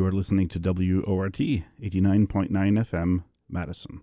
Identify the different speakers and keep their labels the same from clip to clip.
Speaker 1: are listening to WORT 89.9 FM, Madison.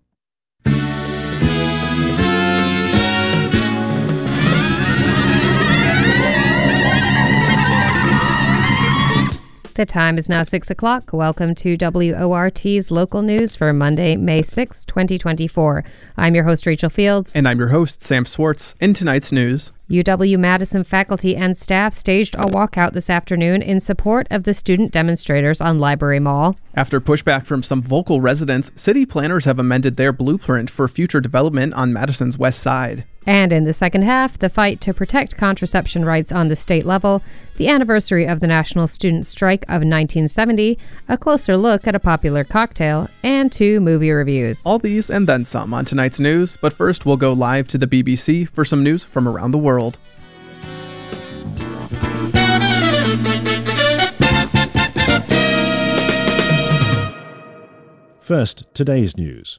Speaker 2: The time is now 6 o'clock. Welcome to WORT's local news for Monday, May 6, 2024. I'm your host, Rachel Fields.
Speaker 3: And I'm your host, Sam Swartz. In tonight's news,
Speaker 2: UW-Madison faculty and staff staged a walkout this afternoon in support of the student demonstrators on Library Mall.
Speaker 3: After pushback from some vocal residents, city planners have amended their blueprint for future development on Madison's west side.
Speaker 2: And in the second half, the fight to protect contraception rights on the state level, the anniversary of the National Student Strike of 1970, a closer look at a popular cocktail, and 2 movie reviews.
Speaker 3: All these and then some on tonight's news, but first we'll go live to the BBC for some news from around the world.
Speaker 4: First, today's news.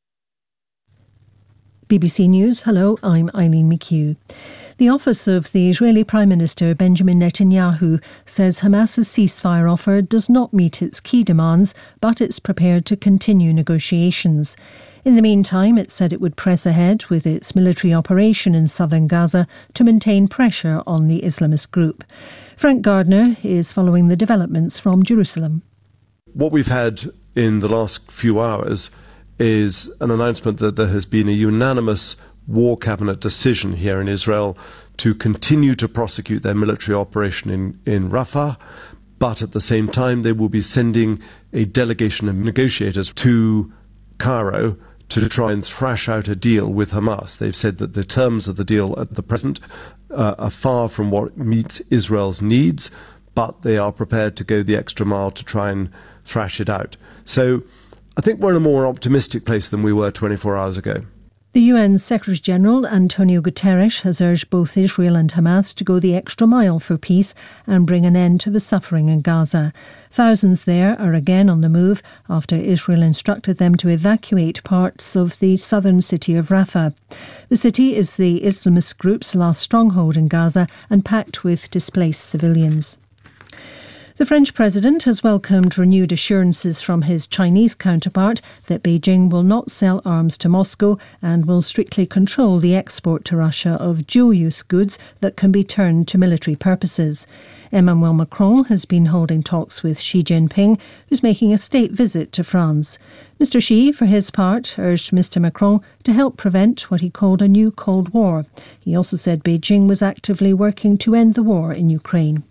Speaker 5: BBC News, hello, I'm Eileen McHugh. The office of the Israeli Prime Minister Benjamin Netanyahu says Hamas's ceasefire offer does not meet its key demands, but it's prepared to continue negotiations. In the meantime, it said it would press ahead with its military operation in southern Gaza to maintain pressure on the Islamist group. Frank Gardner is following the developments from Jerusalem.
Speaker 6: What we've had in the last few hours is an announcement that there has been a unanimous War Cabinet decision here in Israel to continue to prosecute their military operation in Rafah, but at the same time they will be sending a delegation of negotiators to Cairo to try and thrash out a deal with Hamas. They've said that the terms of the deal at the present are far from what meets Israel's needs, but they are prepared to go the extra mile to try and thrash it out. So I think we're in a more optimistic place than we were 24 hours ago.
Speaker 5: The UN Secretary-General Antonio Guterres has urged both Israel and Hamas to go the extra mile for peace and bring an end to the suffering in Gaza. Thousands there are again on the move after Israel instructed them to evacuate parts of the southern city of Rafah. The city is the Islamist group's last stronghold in Gaza and packed with displaced civilians. The French president has welcomed renewed assurances from his Chinese counterpart that Beijing will not sell arms to Moscow and will strictly control the export to Russia of dual-use goods that can be turned to military purposes. Emmanuel Macron has been holding talks with Xi Jinping, who's making a state visit to France. Mr. Xi, for his part, urged Mr. Macron to help prevent what he called a new Cold War. He also said Beijing was actively working to end the war in Ukraine.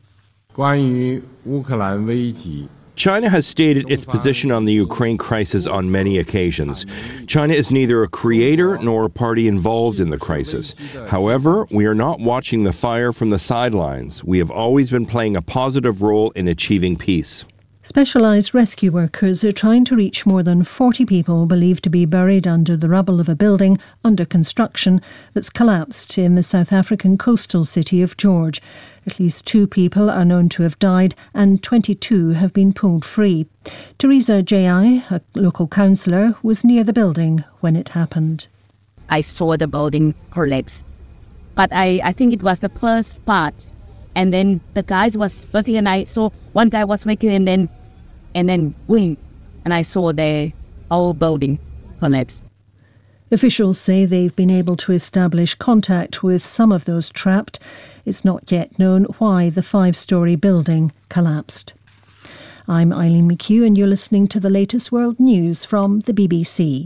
Speaker 7: China has stated its position on the Ukraine crisis on many occasions. China is neither a creator nor a party involved in the crisis. However, we are not watching the fire from the sidelines. We have always been playing a positive role in achieving peace.
Speaker 5: Specialised rescue workers are trying to reach more than 40 people believed to be buried under the rubble of a building under construction that's collapsed in the South African coastal city of George. At least 2 people are known to have died and 22 have been pulled free. Teresa J.I., a local councillor, was near the building when it happened.
Speaker 8: I saw the building collapse, but I think it was the first part. And then the guys was working, and I saw one guy was making, and then boom, and I saw the whole building collapse.
Speaker 5: Officials say they've been able to establish contact with some of those trapped. It's not yet known why the 5-storey building collapsed. I'm Eileen McHugh, and you're listening to the latest world news from the BBC.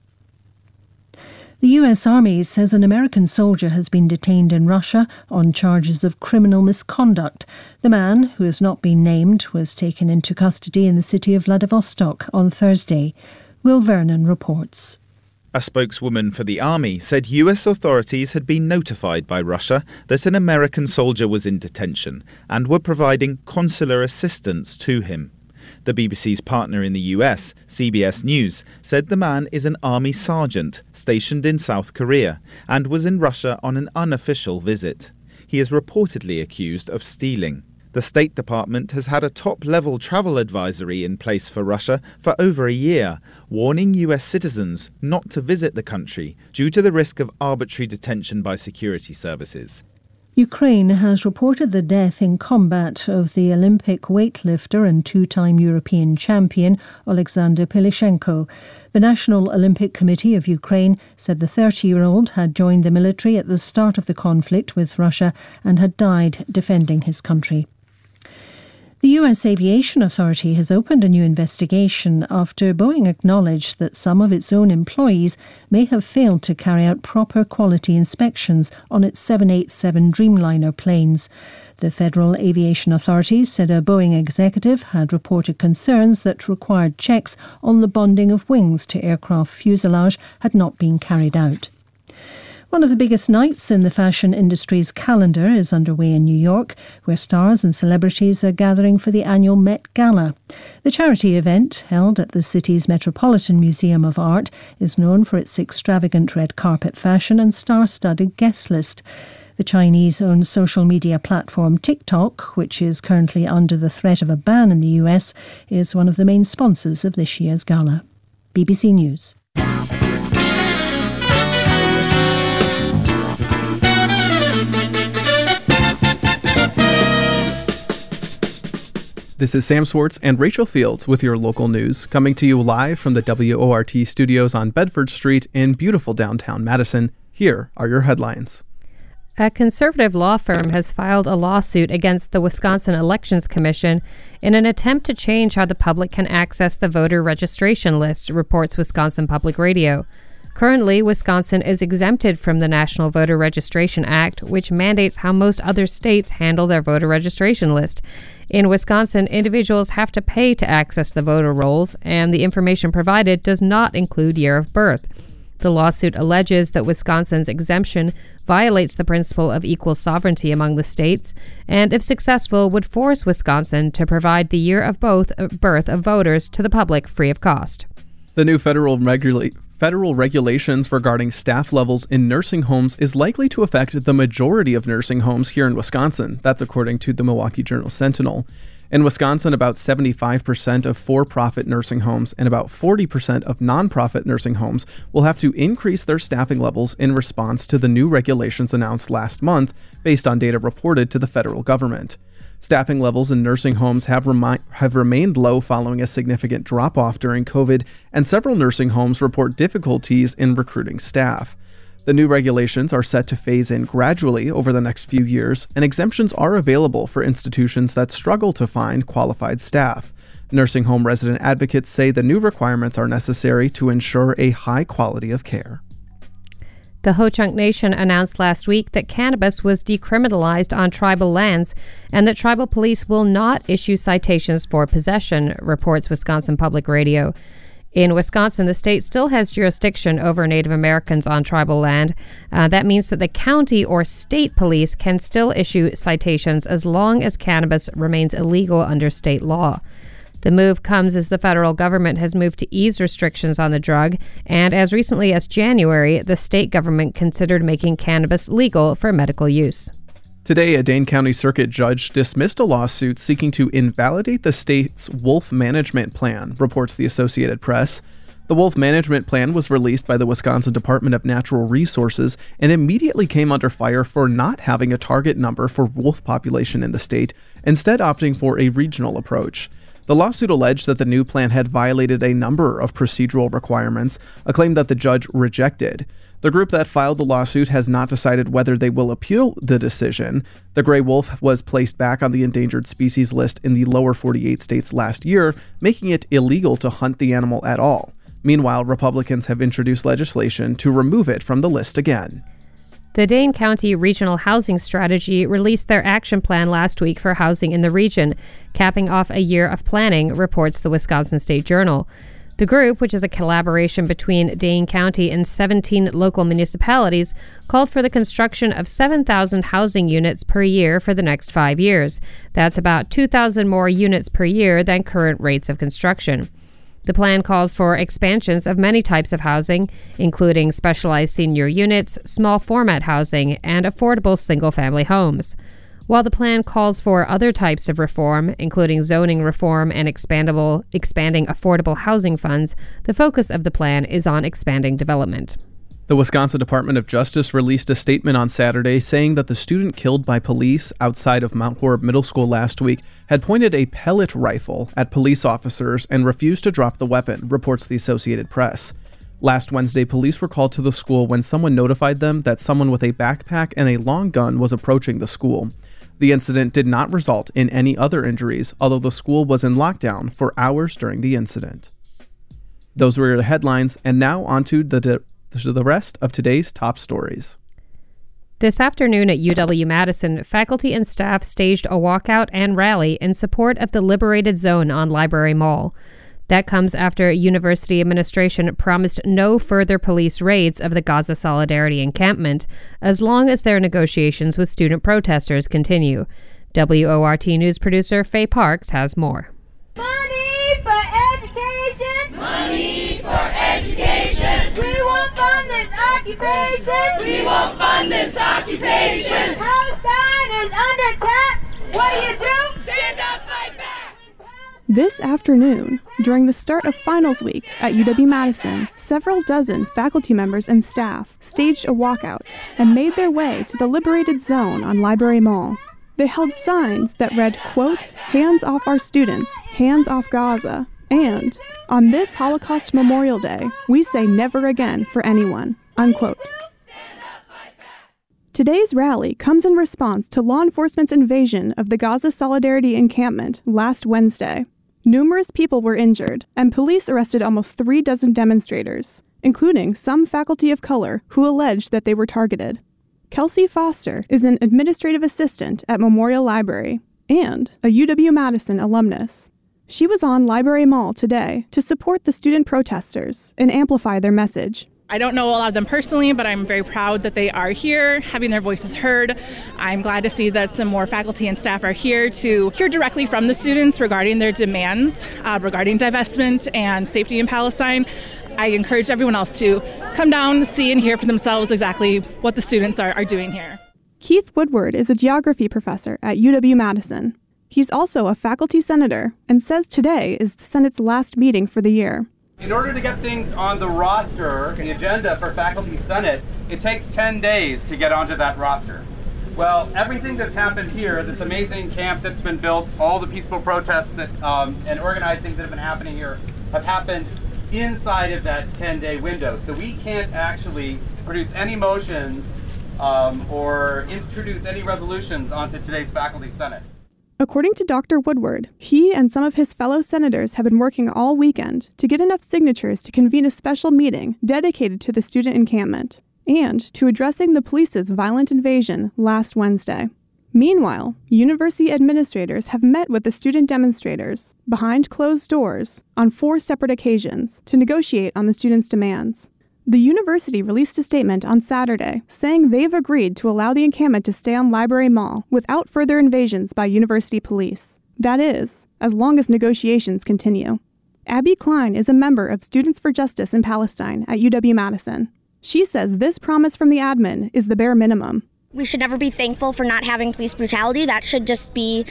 Speaker 5: The US Army says an American soldier has been detained in Russia on charges of criminal misconduct. The man, who has not been named, was taken into custody in the city of Vladivostok on Thursday. Will Vernon reports.
Speaker 9: A spokeswoman for the army said US authorities had been notified by Russia that an American soldier was in detention and were providing consular assistance to him. The BBC's partner in the US, CBS News, said the man is an army sergeant stationed in South Korea and was in Russia on an unofficial visit. He is reportedly accused of stealing. The State Department has had a top-level travel advisory in place for Russia for over a year, warning US citizens not to visit the country due to the risk of arbitrary detention by security services.
Speaker 5: Ukraine has reported the death in combat of the Olympic weightlifter and two-time European champion Alexander Pilishenko. The National Olympic Committee of Ukraine said the 30-year-old had joined the military at the start of the conflict with Russia and had died defending his country. The US Aviation Authority has opened a new investigation after Boeing acknowledged that some of its own employees may have failed to carry out proper quality inspections on its 787 Dreamliner planes. The Federal Aviation Authority said a Boeing executive had reported concerns that required checks on the bonding of wings to aircraft fuselage had not been carried out. One of the biggest nights in the fashion industry's calendar is underway in New York, where stars and celebrities are gathering for the annual Met Gala. The charity event, held at the city's Metropolitan Museum of Art, is known for its extravagant red carpet fashion and star-studded guest list. The Chinese-owned social media platform TikTok, which is currently under the threat of a ban in the US, is one of the main sponsors of this year's gala. BBC News.
Speaker 3: This is Sam Swartz and Rachel Fields with your local news, coming to you live from the WORT studios on Bedford Street in beautiful downtown Madison. Here are your headlines.
Speaker 2: A conservative law firm has filed a lawsuit against the Wisconsin Elections Commission in an attempt to change how the public can access the voter registration list, reports Wisconsin Public Radio. Currently, Wisconsin is exempted from the National Voter Registration Act, which mandates how most other states handle their voter registration list. In Wisconsin, individuals have to pay to access the voter rolls, and the information provided does not include year of birth. The lawsuit alleges that Wisconsin's exemption violates the principle of equal sovereignty among the states, and if successful, would force Wisconsin to provide the year of birth of voters to the public free of cost.
Speaker 3: The new federal regulations regarding staff levels in nursing homes is likely to affect the majority of nursing homes here in Wisconsin. That's according to the Milwaukee Journal-Sentinel. In Wisconsin, about 75% of for-profit nursing homes and about 40% of nonprofit nursing homes will have to increase their staffing levels in response to the new regulations announced last month based on data reported to the federal government. Staffing levels in nursing homes have remained low following a significant drop-off during COVID, and several nursing homes report difficulties in recruiting staff. The new regulations are set to phase in gradually over the next few years, and exemptions are available for institutions that struggle to find qualified staff. Nursing home resident advocates say the new requirements are necessary to ensure a high quality of care.
Speaker 2: The Ho-Chunk Nation announced last week that cannabis was decriminalized on tribal lands and that tribal police will not issue citations for possession, reports Wisconsin Public Radio. In Wisconsin, the state still has jurisdiction over Native Americans on tribal land. That means that the county or state police can still issue citations as long as cannabis remains illegal under state law. The move comes as the federal government has moved to ease restrictions on the drug, and as recently as January, the state government considered making cannabis legal for medical use.
Speaker 3: Today, a Dane County Circuit judge dismissed a lawsuit seeking to invalidate the state's wolf management plan, reports the Associated Press. The wolf management plan was released by the Wisconsin Department of Natural Resources and immediately came under fire for not having a target number for wolf population in the state, instead opting for a regional approach. The lawsuit alleged that the new plan had violated a number of procedural requirements, a claim that the judge rejected. The group that filed the lawsuit has not decided whether they will appeal the decision. The gray wolf was placed back on the endangered species list in the lower 48 states last year, making it illegal to hunt the animal at all. Meanwhile, Republicans have introduced legislation to remove it from the list again.
Speaker 2: The Dane County Regional Housing Strategy released their action plan last week for housing in the region, capping off a year of planning, reports the Wisconsin State Journal. The group, which is a collaboration between Dane County and 17 local municipalities, called for the construction of 7,000 housing units per year for the next 5 years. That's about 2,000 more units per year than current rates of construction. The plan calls for expansions of many types of housing, including specialized senior units, small format housing, and affordable single-family homes. While the plan calls for other types of reform, including zoning reform and expanding affordable housing funds, the focus of the plan is on expanding development.
Speaker 3: The Wisconsin Department of Justice released a statement on Saturday saying that the student killed by police outside of Mount Horeb Middle School last week had pointed a pellet rifle at police officers and refused to drop the weapon, reports the Associated Press. Last Wednesday, police were called to the school when someone notified them that someone with a backpack and a long gun was approaching the school. The incident did not result in any other injuries, although the school was in lockdown for hours during the incident. Those were the headlines, and now on to the rest of today's top stories.
Speaker 2: This afternoon at UW-Madison, faculty and staff staged a walkout and rally in support of the liberated zone on Library Mall. That comes after university administration promised no further police raids of the Gaza Solidarity encampment as long as their negotiations with student protesters continue. WORT News producer Faye Parks has more.
Speaker 10: Money for education!
Speaker 11: Money for education!
Speaker 10: We won't fund this occupation!
Speaker 11: We won't fund this occupation!
Speaker 10: Palestine is under attack! What do?
Speaker 11: Stand up, fight back!
Speaker 12: This afternoon, during the start of finals week at UW-Madison, several dozen faculty members and staff staged a walkout and made their way to the liberated zone on Library Mall. They held signs that read, quote, "Hands off our students, hands off Gaza," and, "On this Holocaust Memorial Day, we say never again for anyone," unquote. Today's rally comes in response to law enforcement's invasion of the Gaza Solidarity encampment last Wednesday. Numerous people were injured, and police arrested almost 36 demonstrators, including some faculty of color who alleged that they were targeted. Kelsey Foster is an administrative assistant at Memorial Library and a UW-Madison alumnus. She was on Library Mall today to support the student protesters and amplify their message.
Speaker 13: I don't know a lot of them personally, but I'm very proud that they are here, having their voices heard. I'm glad to see that some more faculty and staff are here to hear directly from the students regarding their demands, regarding divestment and safety in Palestine. I encourage everyone else to come down, see and hear for themselves exactly what the students are doing here.
Speaker 12: Keith Woodward is a geography professor at UW-Madison. He's also a faculty senator and says today is the Senate's last meeting for the year.
Speaker 14: In order to get things on the roster, the agenda for Faculty Senate, it takes 10 days to get onto that roster. Well, everything that's happened here, this amazing camp that's been built, all the peaceful protests that and organizing that have been happening here have happened inside of that 10-day window. So we can't actually produce any motions or introduce any resolutions onto today's Faculty Senate.
Speaker 12: According to Dr. Woodward, he and some of his fellow senators have been working all weekend to get enough signatures to convene a special meeting dedicated to the student encampment and to addressing the police's violent invasion last Wednesday. Meanwhile, university administrators have met with the student demonstrators behind closed doors on 4 separate occasions to negotiate on the students' demands. The university released a statement on Saturday saying they've agreed to allow the encampment to stay on Library Mall without further invasions by university police. That is, as long as negotiations continue. Abby Klein is a member of Students for Justice in Palestine at UW-Madison. She says this promise from the admin is the bare minimum.
Speaker 15: We should never be thankful for not having police brutality. That should just be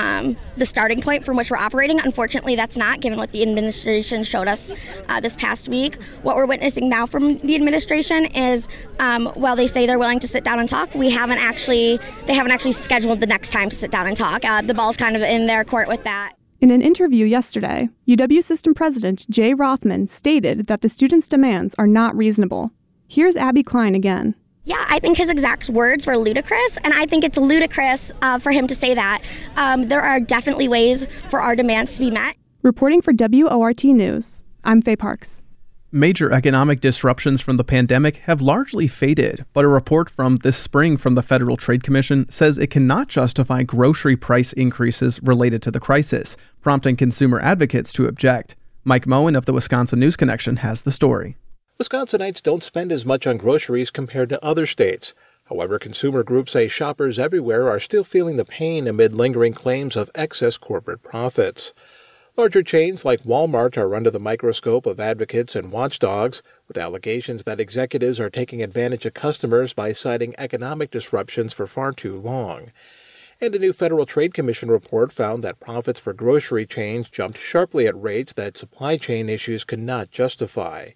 Speaker 15: the starting point from which we're operating. Unfortunately, that's not, given what the administration showed us this past week. What we're witnessing now from the administration is, while they say they're willing to sit down and talk, they haven't actually scheduled the next time to sit down and talk. The ball's kind of in their court with that.
Speaker 12: In an interview yesterday, UW System President Jay Rothman stated that the students' demands are not reasonable. Here's Abby Klein again.
Speaker 15: Yeah, I think his exact words were ludicrous, and I think it's ludicrous for him to say that. There are definitely ways for our demands to be met.
Speaker 12: Reporting for WORT News, I'm Faye Parks.
Speaker 3: Major economic disruptions from the pandemic have largely faded, but a report from this spring from the Federal Trade Commission says it cannot justify grocery price increases related to the crisis, prompting consumer advocates to object. Mike Moen of the Wisconsin News Connection has the story.
Speaker 16: Wisconsinites don't spend as much on groceries compared to other states. However, consumer groups say shoppers everywhere are still feeling the pain amid lingering claims of excess corporate profits. Larger chains like Walmart are under the microscope of advocates and watchdogs, with allegations that executives are taking advantage of customers by citing economic disruptions for far too long. And a new Federal Trade Commission report found that profits for grocery chains jumped sharply at rates that supply chain issues could not justify.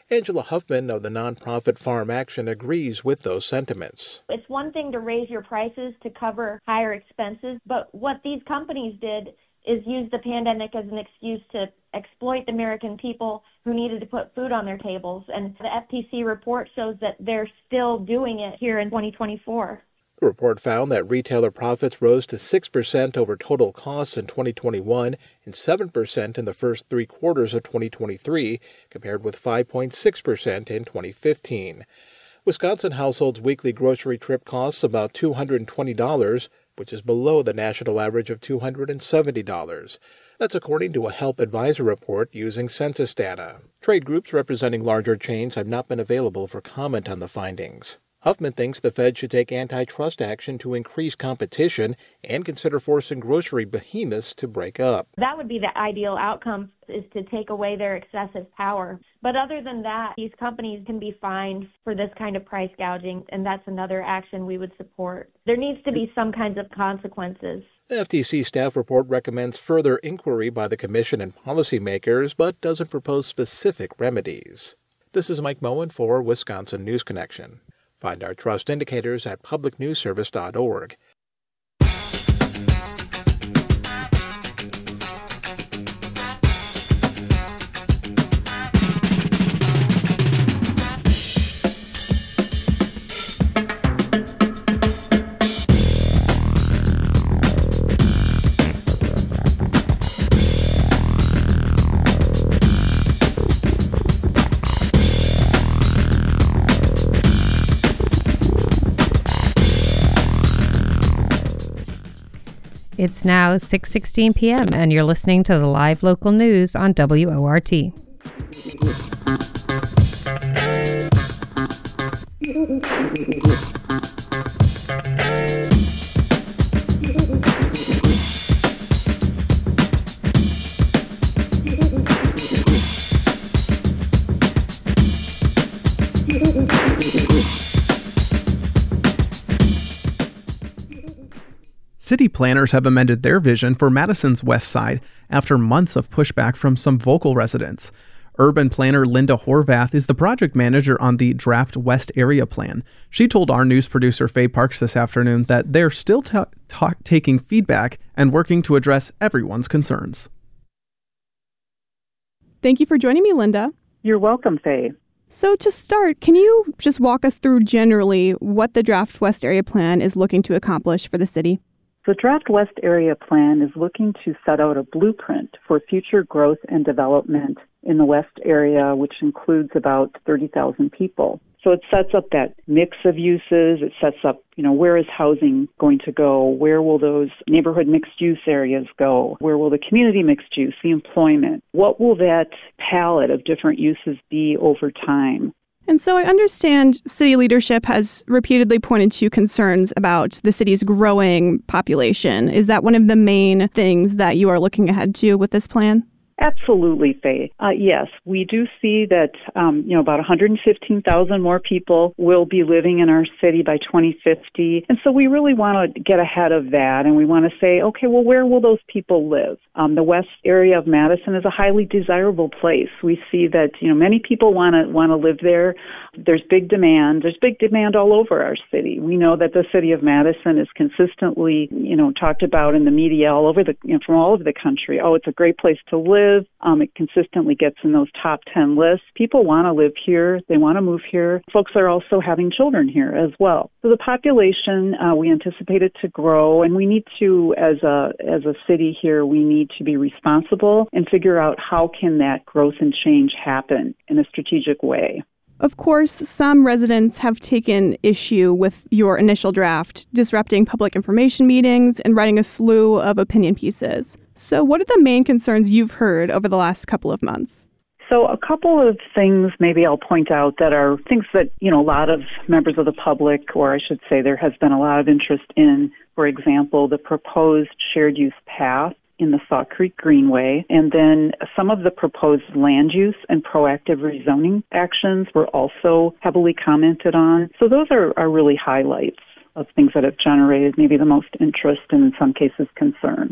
Speaker 16: Angela Huffman of the nonprofit Farm Action agrees with those sentiments.
Speaker 17: It's one thing to raise your prices to cover higher expenses, but what these companies did is use the pandemic as an excuse to exploit the American people who needed to put food on their tables. And the FTC report shows that they're still doing it here in 2024.
Speaker 16: The report found that retailer profits rose to 6% over total costs in 2021 and 7% in the first 3 quarters of 2023, compared with 5.6% in 2015. Wisconsin households' weekly grocery trip costs about $220, which is below the national average of $270. That's according to a Help Advisor report using census data. Trade groups representing larger chains have not been available for comment on the findings. Huffman thinks the Fed should take antitrust action to increase competition and consider forcing grocery behemoths to break up.
Speaker 17: That would be the ideal outcome, is to take away their excessive power. But other than that, these companies can be fined for this kind of price gouging, and that's another action we would support. There needs to be some kinds of consequences.
Speaker 16: The FTC staff report recommends further inquiry by the Commission and policymakers, but doesn't propose specific remedies. This is Mike Moen for Wisconsin News Connection. Find our trust indicators at publicnewsservice.org.
Speaker 2: It's now 6:16 p.m. and you're listening to the live local news on WORT.
Speaker 3: City planners have amended their vision for Madison's west side after months of pushback from some vocal residents. Urban planner Linda Horvath is the project manager on the draft West Area Plan. She told our news producer Faye Parks this afternoon that they're still taking feedback and working to address everyone's concerns.
Speaker 12: Thank you for joining me, Linda.
Speaker 18: You're welcome, Faye.
Speaker 12: So to start, can you just walk us through generally what the draft West Area Plan is looking to accomplish for the city?
Speaker 18: The Draft West Area Plan is looking to set out a blueprint for future growth and development in the West area, which includes about 30,000 people. So it sets up that mix of uses. It sets up, where is housing going to go? Where will those neighborhood mixed-use areas go? Where will the community mixed use, the employment? What will that palette of different uses be over time?
Speaker 12: And so I understand city leadership has repeatedly pointed to concerns about the city's growing population. Is that one of the main things that you are looking ahead to with this plan?
Speaker 18: Absolutely, Faye. Yes, we do see that, about 115,000 more people will be living in our city by 2050. And so we really want to get ahead of that. And we want to say, okay, well, where will those people live? The west area of Madison is a highly desirable place. We see that, many people want to live there. There's big demand. There's big demand all over our city. We know that the city of Madison is consistently, talked about in the media all over from all over the country. Oh, it's a great place to live. It consistently gets in those top 10 lists. People want to live here. They want to move here. Folks are also having children here as well. So the population, we anticipate it to grow, and we need to, as a city here, we need to be responsible and figure out how can that growth and change happen in a strategic way.
Speaker 12: Of course, some residents have taken issue with your initial draft, disrupting public information meetings and writing a slew of opinion pieces. So what are the main concerns you've heard over the last couple of months?
Speaker 18: So a couple of things maybe I'll point out that are things that, a lot of members of the public, or I should say there has been a lot of interest in, for example, the proposed shared use path in the Saw Creek Greenway, and then some of the proposed land use and proactive rezoning actions were also heavily commented on. So those are really highlights of things that have generated maybe the most interest and in some cases concern.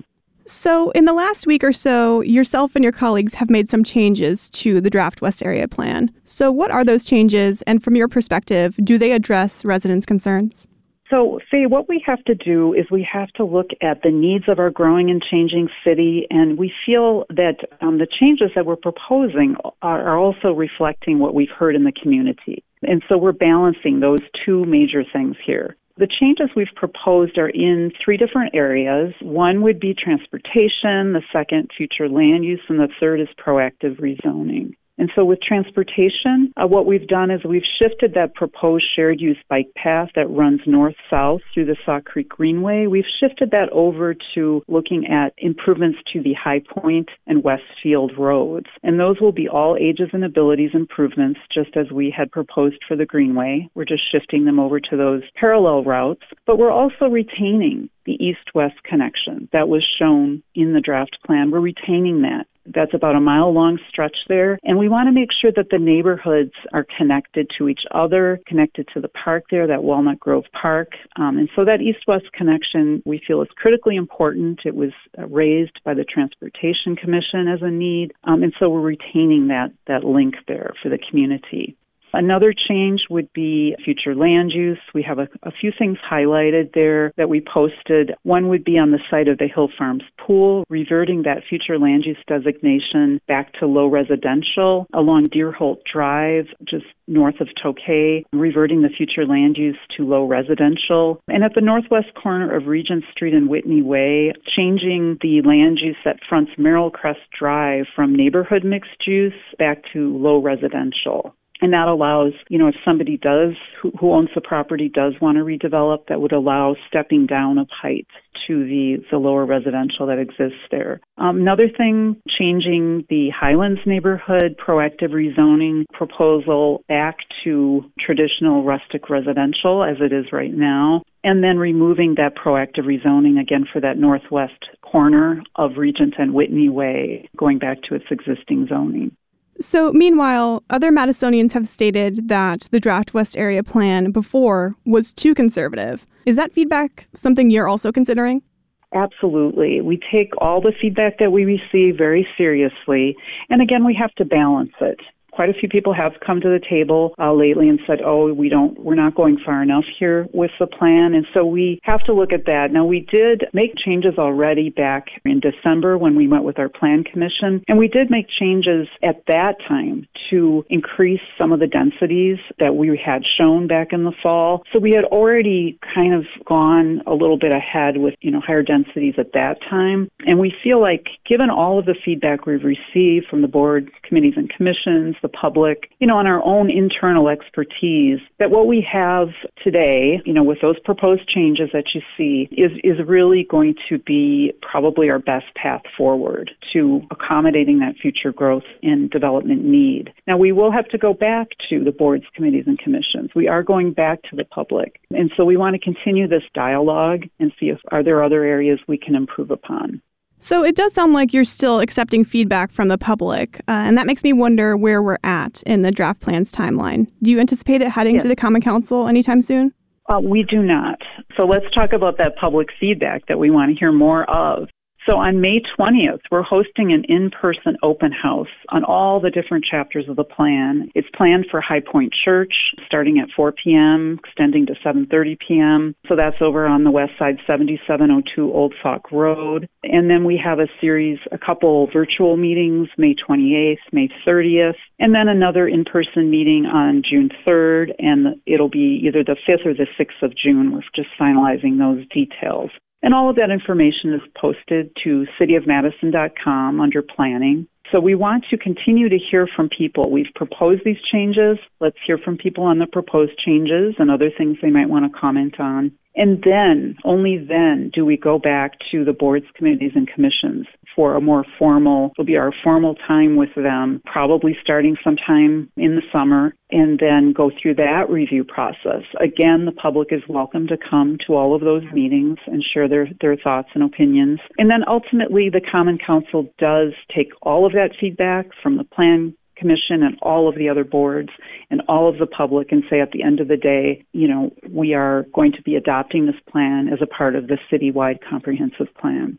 Speaker 12: So in the last week or so, yourself and your colleagues have made some changes to the Draft West Area Plan. So what are those changes? And from your perspective, do they address residents' concerns?
Speaker 18: So, Faye, what we have to do is we have to look at the needs of our growing and changing city, and we feel that the changes that we're proposing are also reflecting what we've heard in the community. And so we're balancing those two major things here. The changes we've proposed are in three different areas. One would be transportation, the second, future land use, and the third is proactive rezoning. And so with transportation, what we've done is we've shifted that proposed shared use bike path that runs north-south through the Sauk Creek Greenway. We've shifted that over to looking at improvements to the High Point and Westfield roads. And those will be all ages and abilities improvements, just as we had proposed for the Greenway. We're just shifting them over to those parallel routes. But we're also retaining the east-west connection that was shown in the draft plan. We're retaining that. That's about a mile-long stretch there. And we want to make sure that the neighborhoods are connected to each other, connected to the park there, that Walnut Grove Park. And so that east-west connection, we feel, is critically important. It was raised by the Transportation Commission as a need. And so we're retaining that link there for the community. Another change would be future land use. We have a few things highlighted there that we posted. One would be on the site of the Hill Farms pool, reverting that future land use designation back to low residential along Deerholt Drive, just north of Tokay, reverting the future land use to low residential. And at the northwest corner of Regent Street and Whitney Way, changing the land use that fronts Merrill Crest Drive from neighborhood mixed use back to low residential. And that allows, if somebody who owns the property does want to redevelop, that would allow stepping down of height to the lower residential that exists there. Another thing, changing the Highlands neighborhood proactive rezoning proposal back to traditional rustic residential as it is right now, and then removing that proactive rezoning again for that northwest corner of Regent and Whitney Way, going back to its existing zoning.
Speaker 12: So, meanwhile, other Madisonians have stated that the Draft West Area Plan before was too conservative. Is that feedback something you're also considering?
Speaker 18: Absolutely. We take all the feedback that we receive very seriously. And again, we have to balance it. Quite a few people have come to the table lately and said, we're not going far enough here with the plan. And so we have to look at that. Now, we did make changes already back in December when we met with our plan commission. And we did make changes at that time to increase some of the densities that we had shown back in the fall. So we had already kind of gone a little bit ahead with, higher densities at that time. And we feel like, given all of the feedback we've received from the board, committees, and commissions, the public, on our own internal expertise, that what we have today, with those proposed changes that you see, is really going to be probably our best path forward to accommodating that future growth and development need. Now, we will have to go back to the boards, committees, and commissions. We are going back to the public. And so we want to continue this dialogue and see if are there other areas we can improve upon.
Speaker 12: So it does sound like you're still accepting feedback from the public, and that makes me wonder where we're at in the draft plan's timeline. Do you anticipate it heading to the Common Council anytime soon?
Speaker 18: We do not. So let's talk about that public feedback that we want to hear more of. So on May 20th, we're hosting an in-person open house on all the different chapters of the plan. It's planned for High Point Church, starting at 4 p.m., extending to 7:30 p.m. So that's over on the west side, 7702 Old Sauk Road. And then we have a couple virtual meetings, May 28th, May 30th, and then another in-person meeting on June 3rd, and it'll be either the 5th or the 6th of June. We're just finalizing those details. And all of that information is posted to cityofmadison.com under planning. So we want to continue to hear from people. We've proposed these changes. Let's hear from people on the proposed changes and other things they might want to comment on. And then, only then, do we go back to the boards, committees, and commissions for it'll be our formal time with them, probably starting sometime in the summer, and then go through that review process. Again, the public is welcome to come to all of those meetings and share their thoughts and opinions. And then ultimately, the Common Council does take all of that feedback from the Plan Commission and all of the other boards and all of the public and say at the end of the day, we are going to be adopting this plan as a part of the citywide comprehensive plan.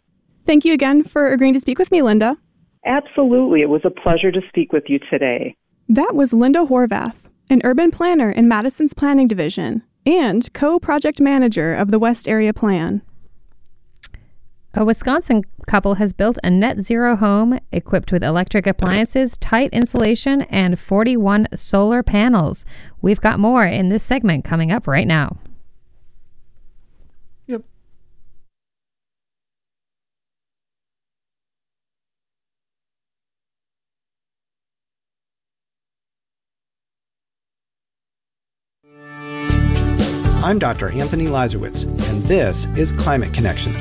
Speaker 12: Thank you again for agreeing to speak with me, Linda.
Speaker 18: Absolutely. It was a pleasure to speak with you today.
Speaker 12: That was Linda Horvath, an urban planner in Madison's Planning Division and co-project manager of the West Area Plan.
Speaker 2: A Wisconsin couple has built a net zero home equipped with electric appliances, tight insulation, and 41 solar panels. We've got more in this segment coming up right now.
Speaker 3: Yep.
Speaker 19: I'm Dr. Anthony Lazarowitz, and this is Climate Connections.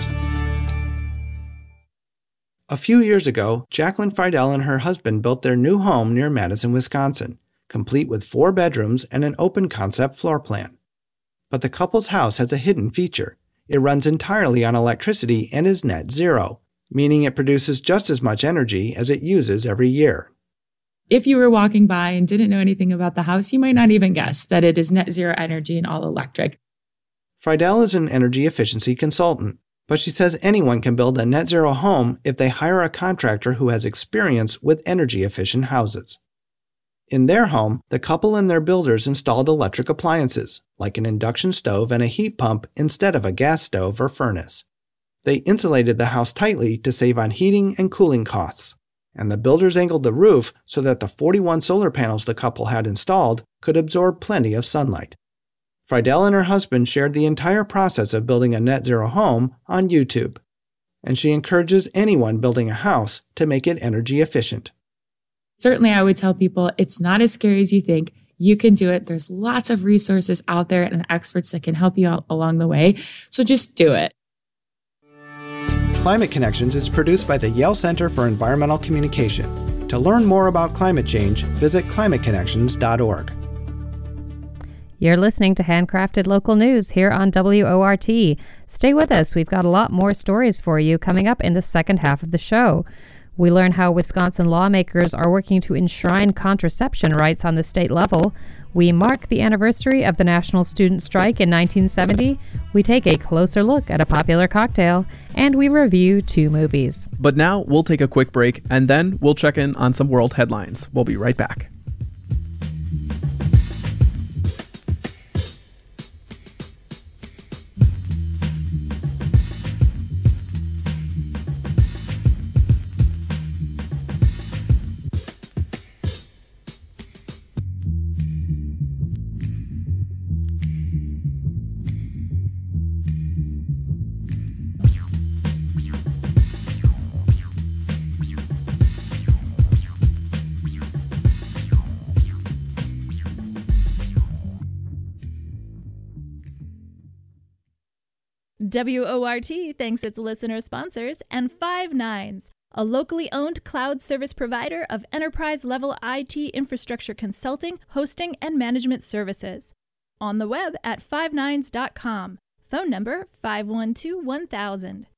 Speaker 19: A few years ago, Jacqueline Friedel and her husband built their new home near Madison, Wisconsin, complete with 4 bedrooms and an open concept floor plan. But the couple's house has a hidden feature. It runs entirely on electricity and is net zero, meaning it produces just as much energy as it uses every year.
Speaker 20: If you were walking by and didn't know anything about the house, you might not even guess that it is net zero energy and all electric.
Speaker 19: Friedel is an energy efficiency consultant, but she says anyone can build a net zero home if they hire a contractor who has experience with energy efficient houses. In their home, the couple and their builders installed electric appliances, like an induction stove and a heat pump instead of a gas stove or furnace. They insulated the house tightly to save on heating and cooling costs, and the builders angled the roof so that the 41 solar panels the couple had installed could absorb plenty of sunlight. Friedel and her husband shared the entire process of building a net zero home on YouTube, and she encourages anyone building a house to make it energy efficient.
Speaker 20: Certainly, I would tell people it's not as scary as you think. You can do it. There's lots of resources out there and experts that can help you out along the way. So just do it.
Speaker 19: Climate Connections is produced by the Yale Center for Environmental Communication. To learn more about climate change, visit climateconnections.org.
Speaker 2: You're listening to Handcrafted Local News here on WORT. Stay with us. We've got a lot more stories for you coming up in the second half of the show. We learn how Wisconsin lawmakers are working to enshrine contraception rights on the state level. We mark the anniversary of the National Student Strike in 1970. We take a closer look at a popular cocktail, and we review 2 movies.
Speaker 3: But now we'll take a quick break, and then we'll check in on some world headlines. We'll be right back.
Speaker 21: WORT thanks its listener sponsors and Five Nines, a locally owned cloud service provider of enterprise-level IT infrastructure consulting, hosting, and management services. On the web at fivenines.com. Phone number 512-1000.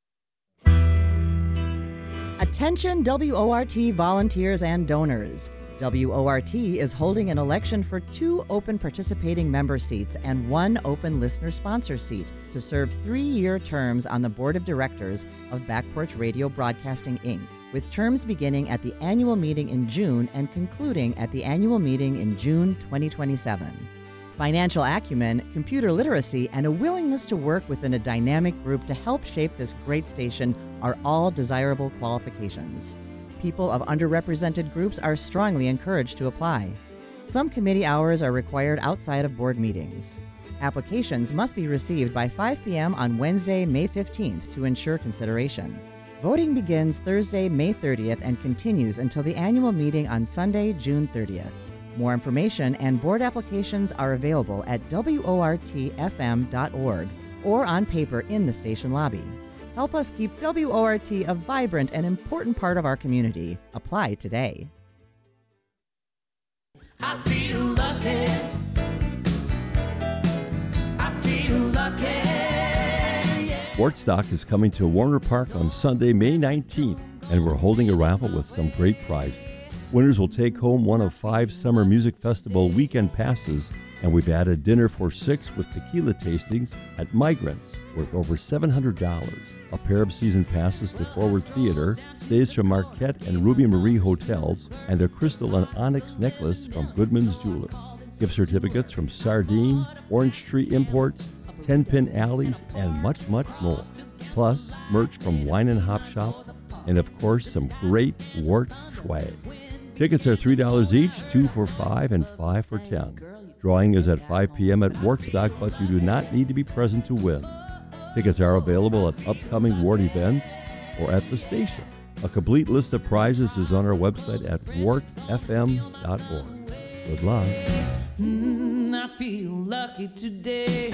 Speaker 22: Attention WORT volunteers and donors. WORT is holding an election for 2 open participating member seats and 1 open listener sponsor seat to serve 3-year terms on the board of directors of Back Porch Radio Broadcasting, Inc., with terms beginning at the annual meeting in June and concluding at the annual meeting in June 2027. Financial acumen, computer literacy, and a willingness to work within a dynamic group to help shape this great station are all desirable qualifications. People of underrepresented groups are strongly encouraged to apply. Some committee hours are required outside of board meetings. Applications must be received by 5 p.m. on Wednesday, May 15th to ensure consideration. Voting begins Thursday, May 30th and continues until the annual meeting on Sunday, June 30th. More information and board applications are available at WORTFM.org or on paper in the station lobby. Help us keep WORT a vibrant and important part of our community. Apply today.
Speaker 11: I feel lucky. I feel lucky. Yeah.
Speaker 23: Sportstock is coming to Warner Park on Sunday, May 19th, and we're holding a raffle with some great prizes. Winners will take home one of 5 Summer Music Festival weekend passes And we've added dinner for 6 with tequila tastings at Migrants, worth over $700. A pair of season passes to Forward Theater, stays from Marquette and Ruby Marie Hotels, and a crystal and onyx necklace from Goodman's Jewelers. Gift certificates from Sardine, Orange Tree Imports, 10 Pin Alleys, and much, much more. Plus, merch from Wine and Hop Shop, and of course, some great Wart swag. Tickets are $3 each, 2 for $5 and 5 for $10. Drawing is at 5 p.m. at Wartstock, but you do not need to be present to win. Tickets are available at upcoming Wart events or at the station. A complete list of prizes is on our website at wartfm.org. Good luck.
Speaker 11: I feel lucky today.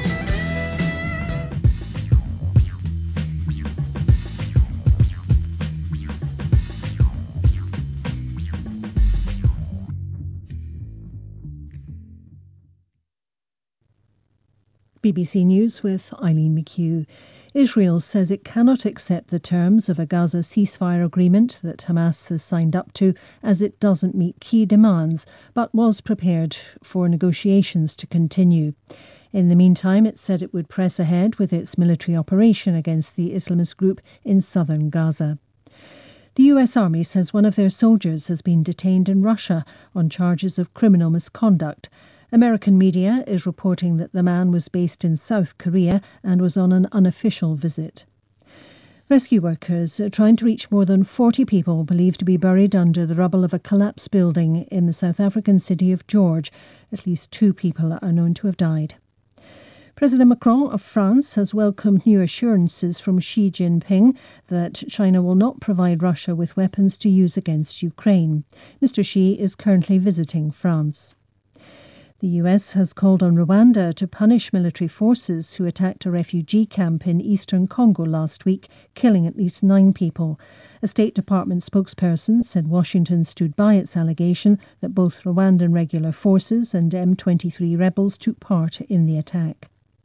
Speaker 5: BBC News with Eileen McHugh. Israel says it cannot accept the terms of a Gaza ceasefire agreement that Hamas has signed up to, as it doesn't meet key demands, but was prepared for negotiations to continue. In the meantime, it said it would press ahead with its military operation against the Islamist group in southern Gaza. The US Army says one of their soldiers has been detained in Russia on charges of criminal misconduct. American media is reporting that the man was based in South Korea and was on an unofficial visit. Rescue workers are trying to reach more than 40 people believed to be buried under the rubble of a collapsed building in the South African city of George. At least 2 people are known to have died. President Macron of France has welcomed new assurances from Xi Jinping that China will not provide Russia with weapons to use against Ukraine. Mr. Xi is currently visiting France. The US has called on Rwanda to punish military forces who attacked a refugee camp in eastern Congo last week, killing at least 9 people. A State Department spokesperson said Washington stood by its allegation that both Rwandan regular forces and M23 rebels took part in the attack.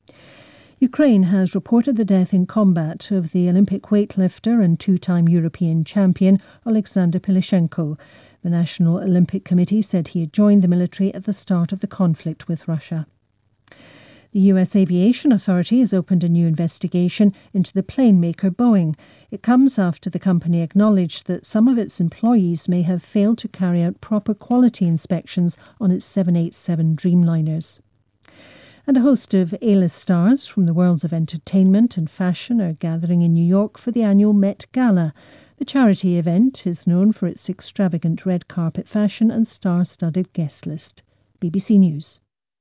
Speaker 5: Ukraine has reported the death in combat of the Olympic weightlifter and 2-time European champion Alexander Pilishenko. The National Olympic Committee said he had joined the military at the start of the conflict with Russia. The US Aviation Authority has opened a new investigation into the plane maker Boeing. It comes after the company acknowledged that some of its employees may have failed to carry out proper quality inspections on its 787 Dreamliners. And a host of A-list stars from the worlds of entertainment and fashion are gathering in New York for the annual Met Gala. The charity event is known for its extravagant red carpet fashion and star-studded guest list. BBC News.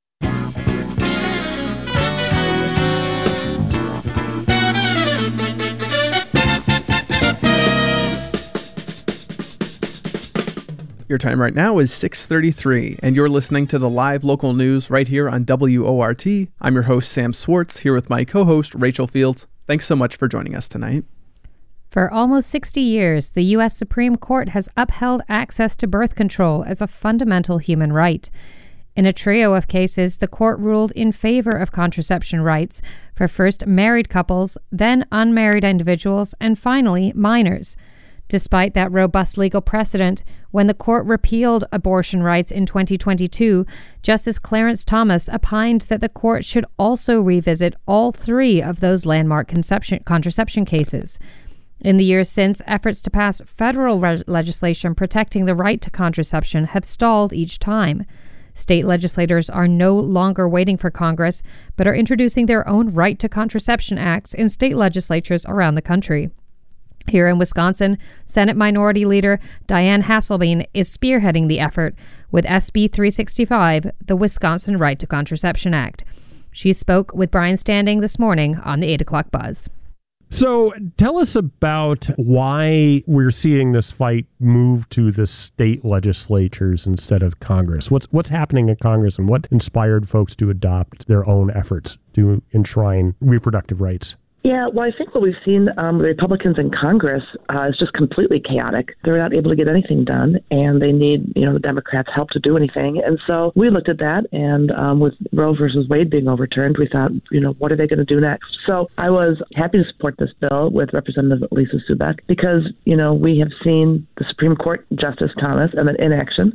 Speaker 3: Your time right now is 6:33, and you're listening to the live local news right here on WORT. I'm your host, Sam Swartz, here with my co-host, Rachel Fields. Thanks so much for joining us tonight.
Speaker 2: For almost 60 years, the U.S. Supreme Court has upheld access to birth control as a fundamental human right. In a trio of cases, the court ruled in favor of contraception rights for first married couples, then unmarried individuals, and finally minors. Despite that robust legal precedent, when the court repealed abortion rights in 2022, Justice Clarence Thomas opined that the court should also revisit all 3 of those landmark contraception cases. In the years since, efforts to pass federal legislation protecting the right to contraception have stalled each time. State legislators are no longer waiting for Congress, but are introducing their own right to contraception acts in state legislatures around the country. Here in Wisconsin, Senate Minority Leader Diane Hasselbein is spearheading the effort with SB 365, the Wisconsin Right to Contraception Act. She spoke with Brian Standing this morning on the 8 o'clock buzz.
Speaker 1: So tell us about why we're seeing this fight move to the state legislatures instead of Congress. What's happening in Congress, and what inspired folks to adopt their own efforts to enshrine reproductive rights?
Speaker 4: Yeah, well, I think what we've seen, the Republicans in Congress is just completely chaotic. They're not able to get anything done, and they need, the Democrats' help to do anything. And so we looked at that, and with Roe versus Wade being overturned, we thought, what are they going to do next? So I was happy to support this bill with Representative Lisa Subeck because, we have seen the Supreme Court Justice Thomas and then inaction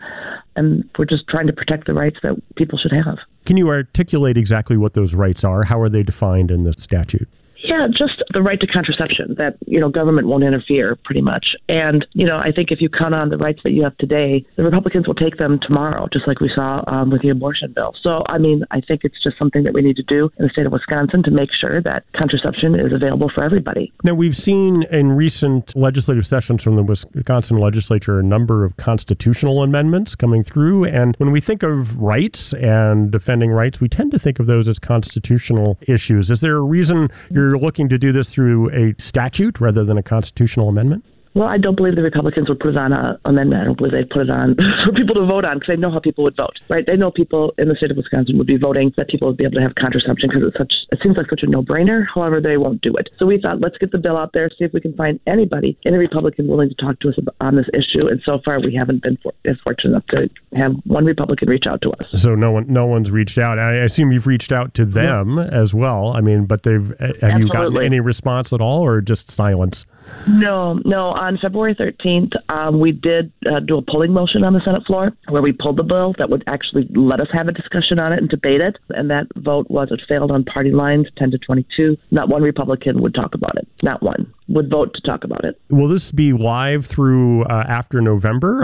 Speaker 4: and we're just trying to protect the rights that people should have.
Speaker 1: Can you articulate exactly what those rights are? How are they defined in the statute?
Speaker 4: Yeah, just the right to contraception, that, government won't interfere pretty much. And, I think if you count on the rights that you have today, the Republicans will take them tomorrow, just like we saw with the abortion bill. So, I think it's just something that we need to do in the state of Wisconsin to make sure that contraception is available for everybody.
Speaker 1: Now, we've seen in recent legislative sessions from the Wisconsin legislature a number of constitutional amendments coming through. And when we think of rights and defending rights, we tend to think of those as constitutional issues. Is there a reason you're looking to do this through a statute rather than a constitutional amendment?
Speaker 4: Well, I don't believe the Republicans would put it on an amendment. I don't believe they'd put it on for people to vote on, because they know how people would vote, right? They know people in the state of Wisconsin would be voting that people would be able to have contraception because it seems like such a no-brainer. However, they won't do it. So we thought, let's get the bill out there, see if we can find anybody, any Republican willing to talk to us on this issue. And so far, we haven't been fortunate enough to have one Republican reach out to us.
Speaker 1: So no one's reached out. I assume you've reached out to them as well. But have you gotten any response at all, or just silence?
Speaker 4: No. On February 13th, we did do a polling motion on the Senate floor where we pulled the bill that would actually let us have a discussion on it and debate it. And that vote it failed on party lines, 10-22. Not one Republican would talk about it. Not one would vote to talk about it.
Speaker 1: Will this be live through after November?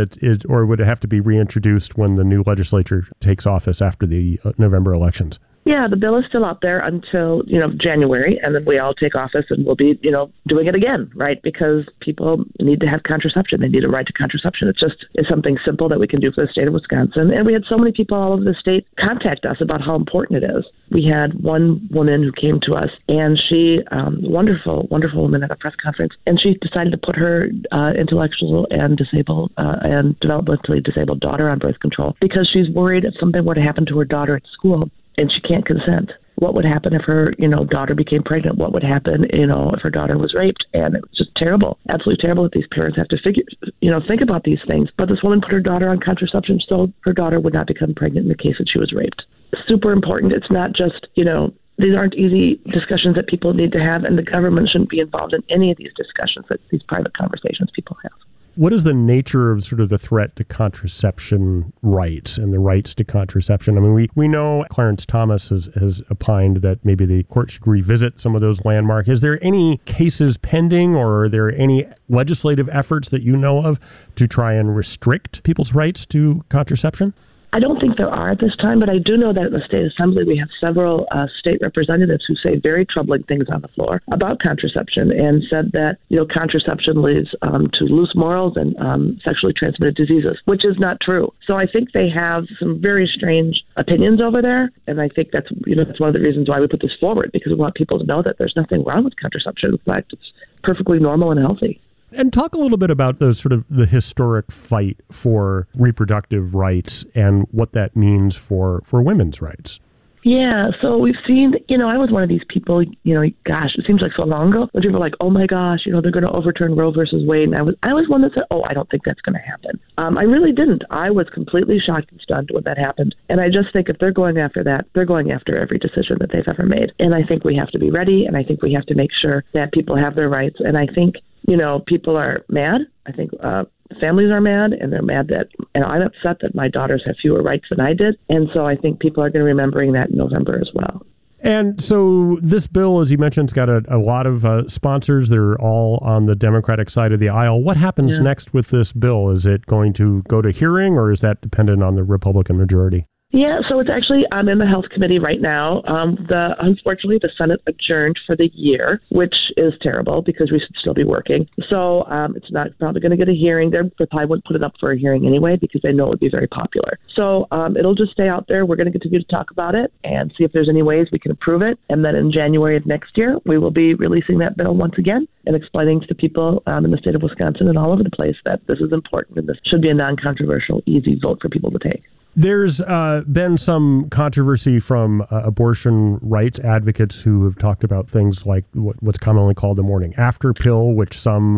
Speaker 1: Or would it have to be reintroduced when the new legislature takes office after the November elections?
Speaker 4: Yeah, the bill is still out there until, January, and then we all take office and we'll be, doing it again, right? Because people need to have contraception. They need a right to contraception. It's something simple that we can do for the state of Wisconsin. And we had so many people all over the state contact us about how important it is. We had one woman who came to us, and she, wonderful woman at a press conference, and she decided to put her intellectual and disabled and developmentally disabled daughter on birth control because she's worried if something were to happen to her daughter at school and she can't consent. What would happen if her, daughter became pregnant? What would happen, if her daughter was raped? And it was just terrible, absolutely terrible that these parents have to think about these things. But this woman put her daughter on contraception so her daughter would not become pregnant in the case that she was raped. Super important. It's not just, these aren't easy discussions that people need to have, and the government shouldn't be involved in any of these discussions, these private conversations people have.
Speaker 1: What is the nature of sort of the threat to contraception rights and the rights to contraception? We know Clarence Thomas has opined that maybe the court should revisit some of those landmarks. Is there any cases pending, or are there any legislative efforts that you know of to try and restrict people's rights to contraception?
Speaker 4: I don't think there are at this time, but I do know that in the state assembly we have several state representatives who say very troubling things on the floor about contraception, and said that contraception leads to loose morals and sexually transmitted diseases, which is not true. So I think they have some very strange opinions over there, and I think that's one of the reasons why we put this forward, because we want people to know that there's nothing wrong with contraception. In fact, it's perfectly normal and healthy.
Speaker 1: And talk a little bit about the historic fight for reproductive rights and what that means for women's rights.
Speaker 4: Yeah, so we've seen, I was one of these people, gosh, it seems like so long ago, when people were like, oh my gosh, they're going to overturn Roe versus Wade. And I was one that said, I don't think that's going to happen. I really didn't. I was completely shocked and stunned when that happened. And I just think if they're going after that, they're going after every decision that they've ever made. And I think we have to be ready, and I think we have to make sure that people have their rights. And I think, people are mad. I think families are mad, and they're mad and I'm upset that my daughters have fewer rights than I did. And so I think people are going to be remembering that in November as well.
Speaker 1: And so this bill, as you mentioned, has got a lot of sponsors. They're all on the Democratic side of the aisle. What happens next with this bill? Is it going to go to hearing, or is that dependent on the Republican majority?
Speaker 4: Yeah, so it's actually in the Health Committee right now. Unfortunately, the Senate adjourned for the year, which is terrible because we should still be working. So it's not probably going to get a hearing. They probably wouldn't put it up for a hearing anyway because they know it would be very popular. So it'll just stay out there. We're going to continue to talk about it and see if there's any ways we can improve it. And then in January of next year, we will be releasing that bill once again and explaining to people in the state of Wisconsin and all over the place that this is important and this should be a non-controversial, easy vote for people to take.
Speaker 1: There's been some controversy from abortion rights advocates who have talked about things like what's commonly called the morning after pill, which some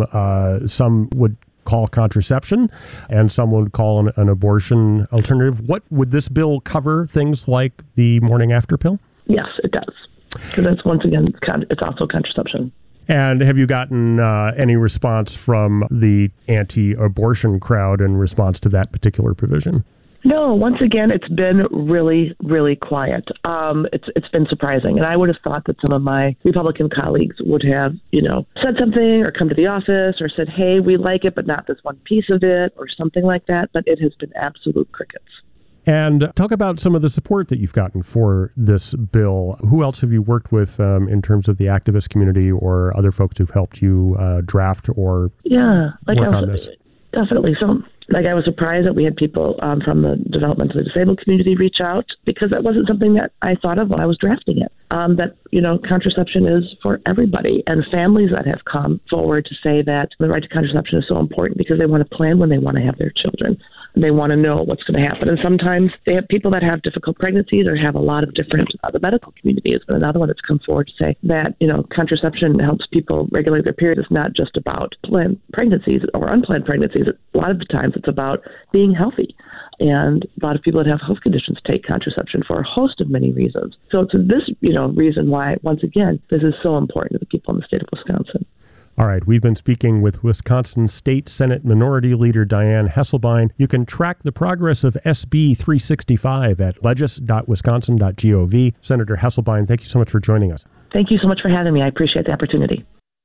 Speaker 1: would call contraception and some would call an abortion alternative. What would this bill cover? Things like the morning after pill?
Speaker 4: Yes, it does. Because that's, once again, it's also contraception.
Speaker 1: And have you gotten any response from the anti-abortion crowd in response to that particular provision?
Speaker 4: No, once again, it's been really, really quiet. It's been surprising. And I would have thought that some of my Republican colleagues would have, said something or come to the office or said, hey, we like it, but not this one piece of it or something like that. But it has been absolute crickets.
Speaker 1: And talk about some of the support that you've gotten for this bill. Who else have you worked with in terms of the activist community or other folks who've helped you draft or work on this?
Speaker 4: Definitely. So, I was surprised that we had people from the developmentally disabled community reach out, because that wasn't something that I thought of when I was drafting it. That, contraception is for everybody, and families that have come forward to say that the right to contraception is so important because they want to plan when they want to have their children. They want to know what's going to happen. And sometimes they have people that have difficult pregnancies or have a lot of different, the medical community is another one that's come forward to say that, contraception helps people regulate their period. It's not just about planned pregnancies or unplanned pregnancies. A lot of the times it's about being healthy. And a lot of people that have health conditions take contraception for a host of many reasons. So it's this, reason why, once again, this is so important to the people in the state of Wisconsin.
Speaker 1: All right, we've been speaking with Wisconsin State Senate Minority Leader Diane Hesselbein. You can track the progress of SB 365 at legis.wisconsin.gov. Senator Hesselbein, thank you so much for joining us.
Speaker 4: Thank you so much for having me. I appreciate the opportunity.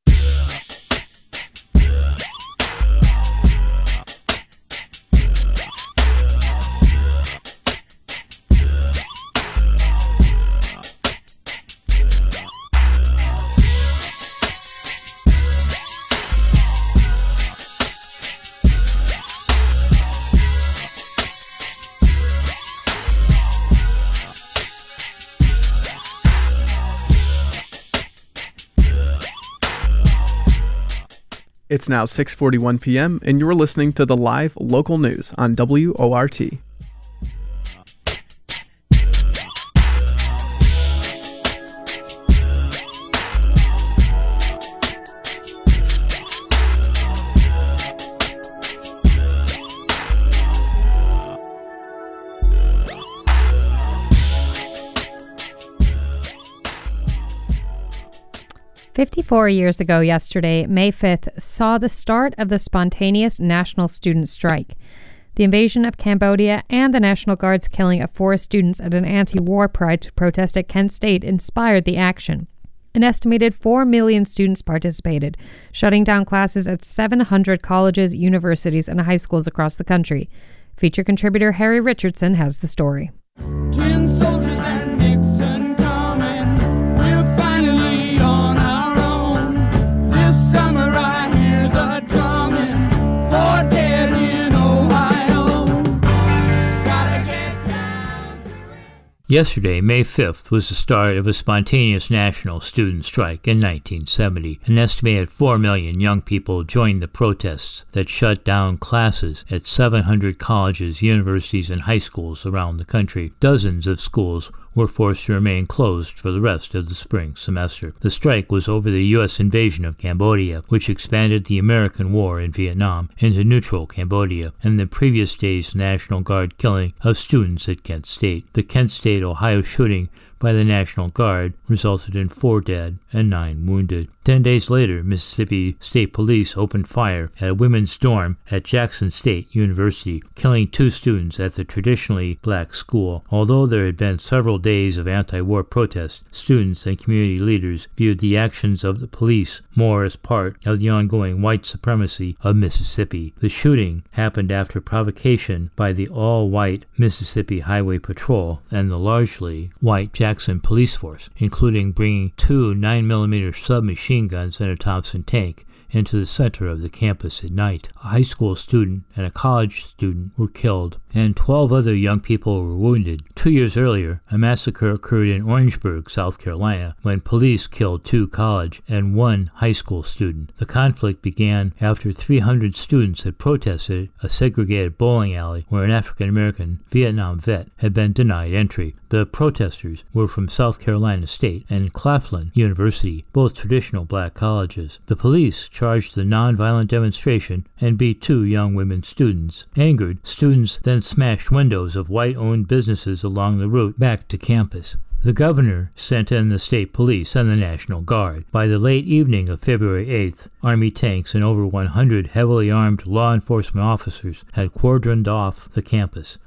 Speaker 3: It's now 6:41 p.m., and you're listening to the live local news on WORT.
Speaker 2: "54 years ago yesterday, May 5th, saw the start of the spontaneous national student strike. The invasion of Cambodia and the National Guard's killing of 4 students at an anti-war pride protest at Kent State inspired the action. An estimated 4 million students participated, shutting down classes at 700 colleges, universities, and high schools across the country. Feature contributor Harry Richardson has the story.
Speaker 11: Tin soldiers and Nixon's coming. We're finally on our own. This summer I hear the drumming. For dead in Ohio. Gotta get down to it.
Speaker 6: Yesterday, May 5th, was the start of a spontaneous national student strike in 1970. An estimated 4 million young people joined the protests that shut down classes at 700 colleges, universities, and high schools around the country. Dozens of schools were forced to remain closed for the rest of the spring semester. The strike was over the U.S. invasion of Cambodia, which expanded the American war in Vietnam into neutral Cambodia, and the previous day's National Guard killing of students at Kent State. The Kent State, Ohio shooting by the National Guard resulted in 4 dead and 9 wounded. 10 days later, Mississippi State Police opened fire at a women's dorm at Jackson State University, killing 2 students at the traditionally black school. Although there had been several days of anti-war protests, students and community leaders viewed the actions of the police more as part of the ongoing white supremacy of Mississippi. The shooting happened after provocation by the all-white Mississippi Highway Patrol and the largely white Jackson police force, including bringing 2 9mm submachine guns and a Thompson tank into the center of the campus at night. A high school student and a college student were killed, and 12 other young people were wounded. 2 years earlier, a massacre occurred in Orangeburg, South Carolina, when police killed 2 college and 1 high school student. The conflict began after 300 students had protested a segregated bowling alley where an African-American Vietnam vet had been denied entry. The protesters were from South Carolina State and Claflin University, both traditional black colleges. The police charged the nonviolent demonstration and beat 2 young women students. Angered, students then smashed windows of white-owned businesses along the route back to campus. The governor sent in the state police and the National Guard. By the late evening of February 8th, Army tanks and over 100 heavily armed law enforcement officers had cordoned off the campus.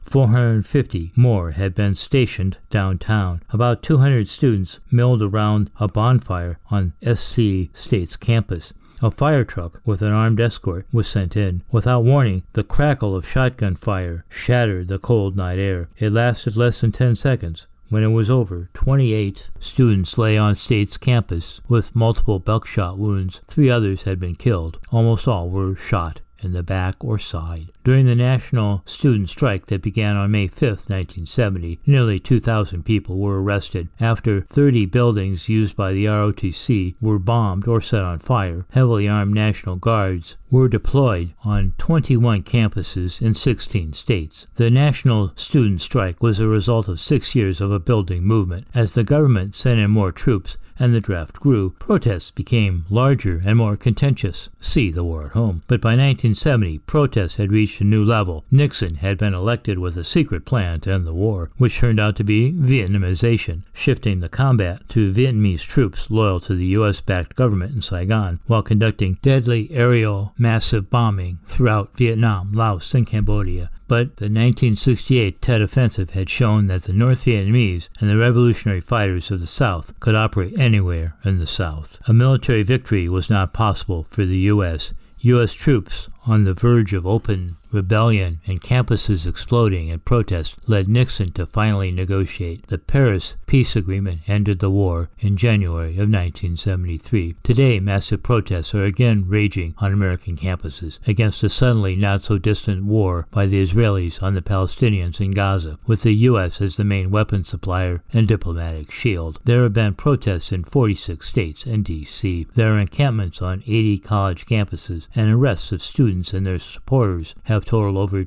Speaker 6: 450 more had been stationed downtown. About 200 students milled around a bonfire on SC State's campus. A fire truck with an armed escort was sent in. Without warning, the crackle of shotgun fire shattered the cold night air. It lasted less than 10 seconds. When it was over, 28 students lay on State's campus with multiple buckshot wounds. 3 others had been killed. Almost all were shot in the back or side. During the national student strike that began on May 5, 1970, nearly 2,000 people were arrested. After 30 buildings used by the ROTC were bombed or set on fire, heavily armed National Guards were deployed on 21 campuses in 16 states. The national student strike was a result of 6 years of a building movement. As the government sent in more troops and the draft grew, protests became larger and more contentious. See the war at home. But by 1970, protests had reached a new level. Nixon had been elected with a secret plan to end the war, which turned out to be Vietnamization, shifting the combat to Vietnamese troops loyal to the U.S.-backed government in Saigon, while conducting deadly aerial massive bombing throughout Vietnam, Laos, and Cambodia. But the 1968 Tet Offensive had shown that the North Vietnamese and the revolutionary fighters of the South could operate anywhere in the South. A military victory was not possible for the U.S. U.S. troops on the verge of open rebellion and campuses exploding in protest led Nixon to finally negotiate. The Paris Peace Agreement ended the war in January of 1973. Today, massive protests are again raging on American campuses against a suddenly not-so-distant war by the Israelis on the Palestinians in Gaza, with the U.S. as the main weapon supplier and diplomatic shield. There have been protests in 46 states and D.C. There are encampments on 80 college campuses, and arrests of students and their supporters have totaled over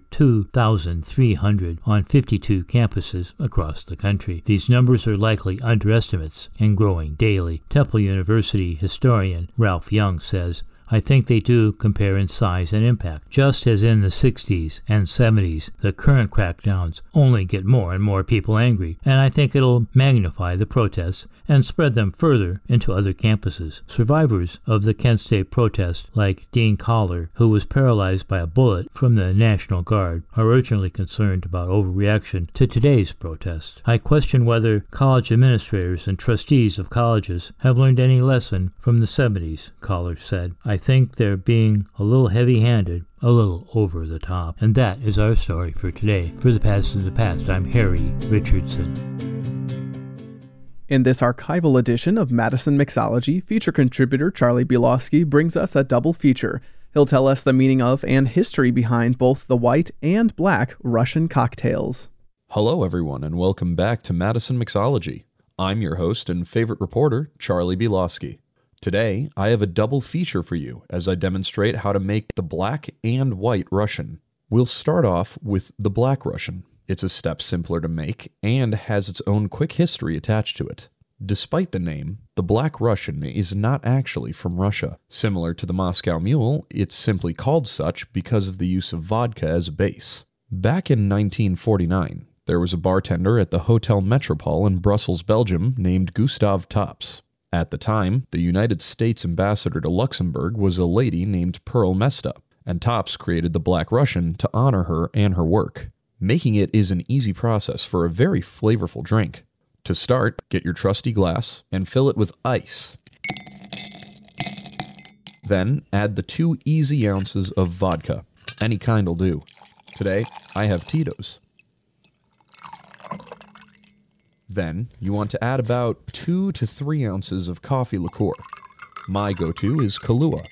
Speaker 6: 2,300 on 52 campuses across the country. These numbers are likely underestimates and growing daily. Temple University historian Ralph Young says, I think they do compare in size and impact. Just as in the 60s and 70s, the current crackdowns only get more and more people angry, and I think it'll magnify the protests and spread them further into other campuses. Survivors of the Kent State protest, like Dean Collar, who was paralyzed by a bullet from the National Guard, are urgently concerned about overreaction to today's protest. I question whether college administrators and trustees of colleges have learned any lesson from the 70s, Collar said. I think they're being a little heavy-handed, a little over the top. And that is our story for today. For the Past in the Past, I'm Harry Richardson.
Speaker 3: In this archival edition of Madison Mixology, feature contributor Charlie Bielowski brings us a double feature. He'll tell us the meaning of and history behind both the white and black Russian cocktails.
Speaker 7: Hello, everyone, and welcome back to Madison Mixology. I'm your host and favorite reporter, Charlie Bielowski. Today, I have a double feature for you as I demonstrate how to make the black and white Russian. We'll start off with the black Russian. It's a step simpler to make and has its own quick history attached to it. Despite the name, the Black Russian is not actually from Russia. Similar to the Moscow Mule, it's simply called such because of the use of vodka as a base. Back in 1949, there was a bartender at the Hotel Metropole in Brussels, Belgium, named Gustav Tops. At the time, the United States ambassador to Luxembourg was a lady named Pearl Mesta, and Tops created the Black Russian to honor her and her work. Making it is an easy process for a very flavorful drink. To start, get your trusty glass and fill it with ice. Then, add the 2 easy ounces of vodka. Any kind will do. Today, I have Tito's. Then, you want to add about 2 to 3 ounces of coffee liqueur. My go-to is Kahlua.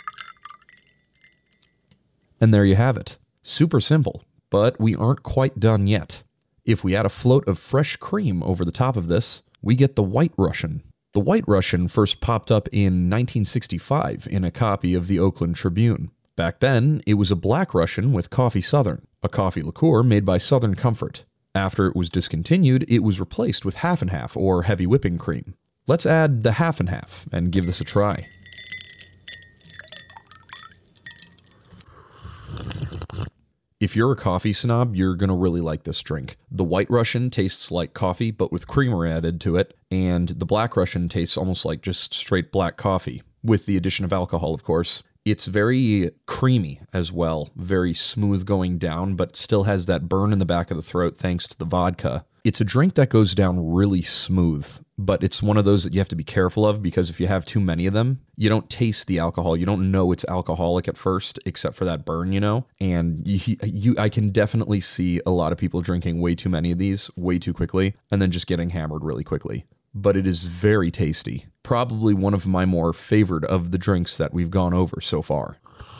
Speaker 7: And there you have it. Super simple, but we aren't quite done yet. If we add a float of fresh cream over the top of this, we get the White Russian. The White Russian first popped up in 1965 in a copy of the Oakland Tribune. Back then, it was a Black Russian with Coffee Southern, a coffee liqueur made by Southern Comfort. After it was discontinued, it was replaced with half and half or heavy whipping cream. Let's add the half and half and give this a try. If If you're a coffee snob, you're going to really like this drink. The White Russian tastes like coffee, but with creamer added to it, and the Black Russian tastes almost like just straight black coffee, with the addition of alcohol, of course. It's very creamy as well, very smooth going down, but still has that burn in the back of the throat thanks to the vodka. It's a drink that goes down really smooth, but it's one of those that you have to be careful of because if you have too many of them, you don't taste the alcohol. You don't know it's alcoholic at first, except for that burn, And I can definitely see a lot of people drinking way too many of these way too quickly and then just getting hammered really quickly. But it is very tasty. Probably one of my more favored of the drinks that we've gone over so far.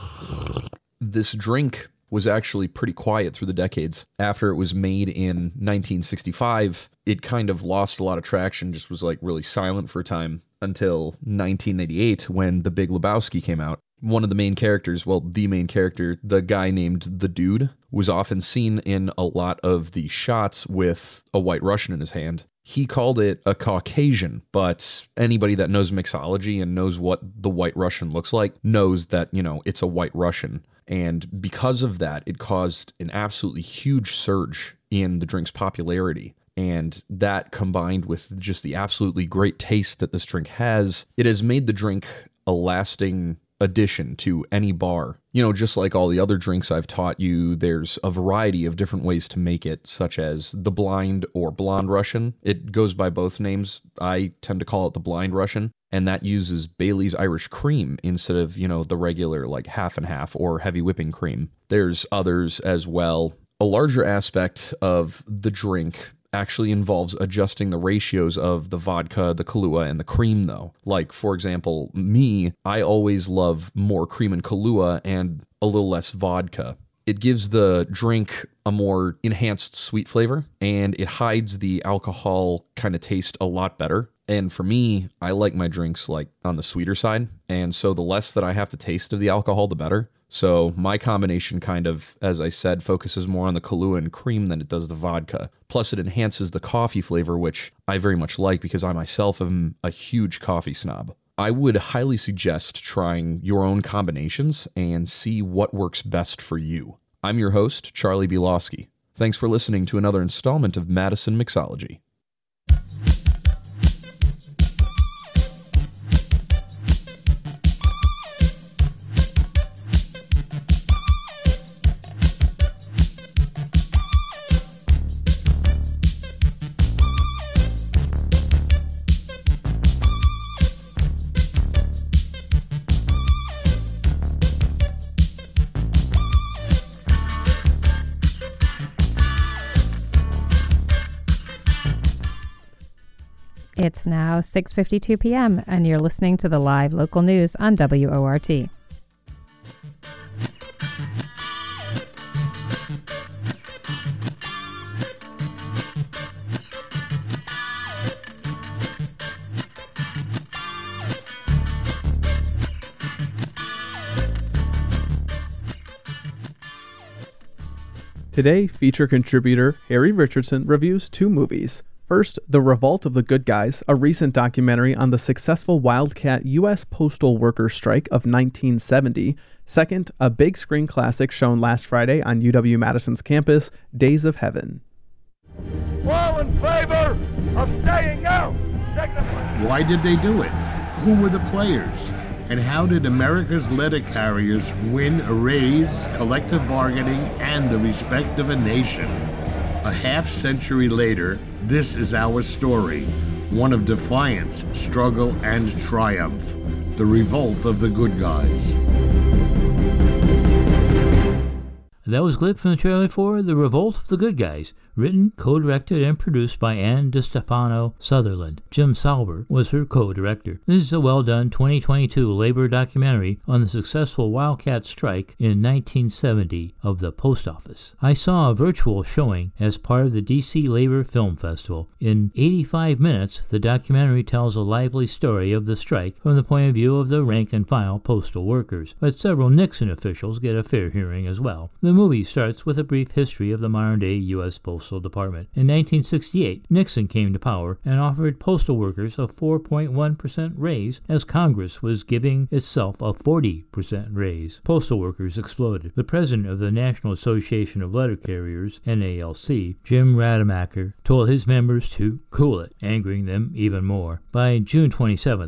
Speaker 7: This drink was actually pretty quiet through the decades. After it was made in 1965, it kind of lost a lot of traction, just was like really silent for a time until 1988 when The Big Lebowski came out. One of the main characters, the main character, the guy named The Dude, was often seen in a lot of the shots with a White Russian in his hand. He called it a Caucasian, but anybody that knows mixology and knows what the White Russian looks like knows that, it's a White Russian. And because of that, it caused an absolutely huge surge in the drink's popularity. And that combined with just the absolutely great taste that this drink has, it has made the drink a lasting addition to any bar. Just like all the other drinks I've taught you, there's a variety of different ways to make it, such as the blind or blonde Russian. It goes by both names. I tend to call it the blind Russian, and that uses Bailey's Irish cream instead of, the regular like half and half or heavy whipping cream. There's others as well. A larger aspect of the drink actually involves adjusting the ratios of the vodka, the Kahlua, and the cream, though. Like, for example, I always love more cream and Kahlua and a little less vodka. It gives the drink a more enhanced sweet flavor, and it hides the alcohol kind of taste a lot better. And for me, I like my drinks like on the sweeter side, and so the less that I have to taste of the alcohol, the better. So my combination kind of, as I said, focuses more on the Kahlua and cream than it does the vodka. Plus it enhances the coffee flavor, which I very much like because I myself am a huge coffee snob. I would highly suggest trying your own combinations and see what works best for you. I'm your host, Charlie Bielowski. Thanks for listening to another installment of Madison Mixology.
Speaker 2: It's now 6:52 p.m. and you're listening to the live local news on WORT.
Speaker 3: Today, feature contributor Harry Richardson reviews two movies. First, The Revolt of the Good Guys, a recent documentary on the successful Wildcat U.S. postal workers strike of 1970. Second, a big screen classic shown last Friday on UW-Madison's campus, Days of Heaven.
Speaker 11: All in favor of staying out!
Speaker 8: Why did they do it? Who were the players? And how did America's letter carriers win a raise, collective bargaining, and the respect of a nation? A half-century later, this is our story, one of defiance, struggle, and triumph. The Revolt of the Good Guys.
Speaker 6: That was a clip from the trailer for The Revolt of the Good Guys, written, co-directed, and produced by Ann DeStefano Sutherland. Jim Salber was her co-director. This is a well-done 2022 labor documentary on the successful Wildcat strike in 1970 of the post office. I saw a virtual showing as part of the DC Labor Film Festival. In 85 minutes, the documentary tells a lively story of the strike from the point of view of the rank-and-file postal workers, but several Nixon officials get a fair hearing as well. The movie starts with a brief history of the modern-day U.S. Postal Postal Department. In 1968, Nixon came to power and offered postal workers a 4.1% raise as Congress was giving itself a 40% raise. Postal workers exploded. The president of the National Association of Letter Carriers, NALC, Jim Rademacher, told his members to cool it, angering them even more. By June 27,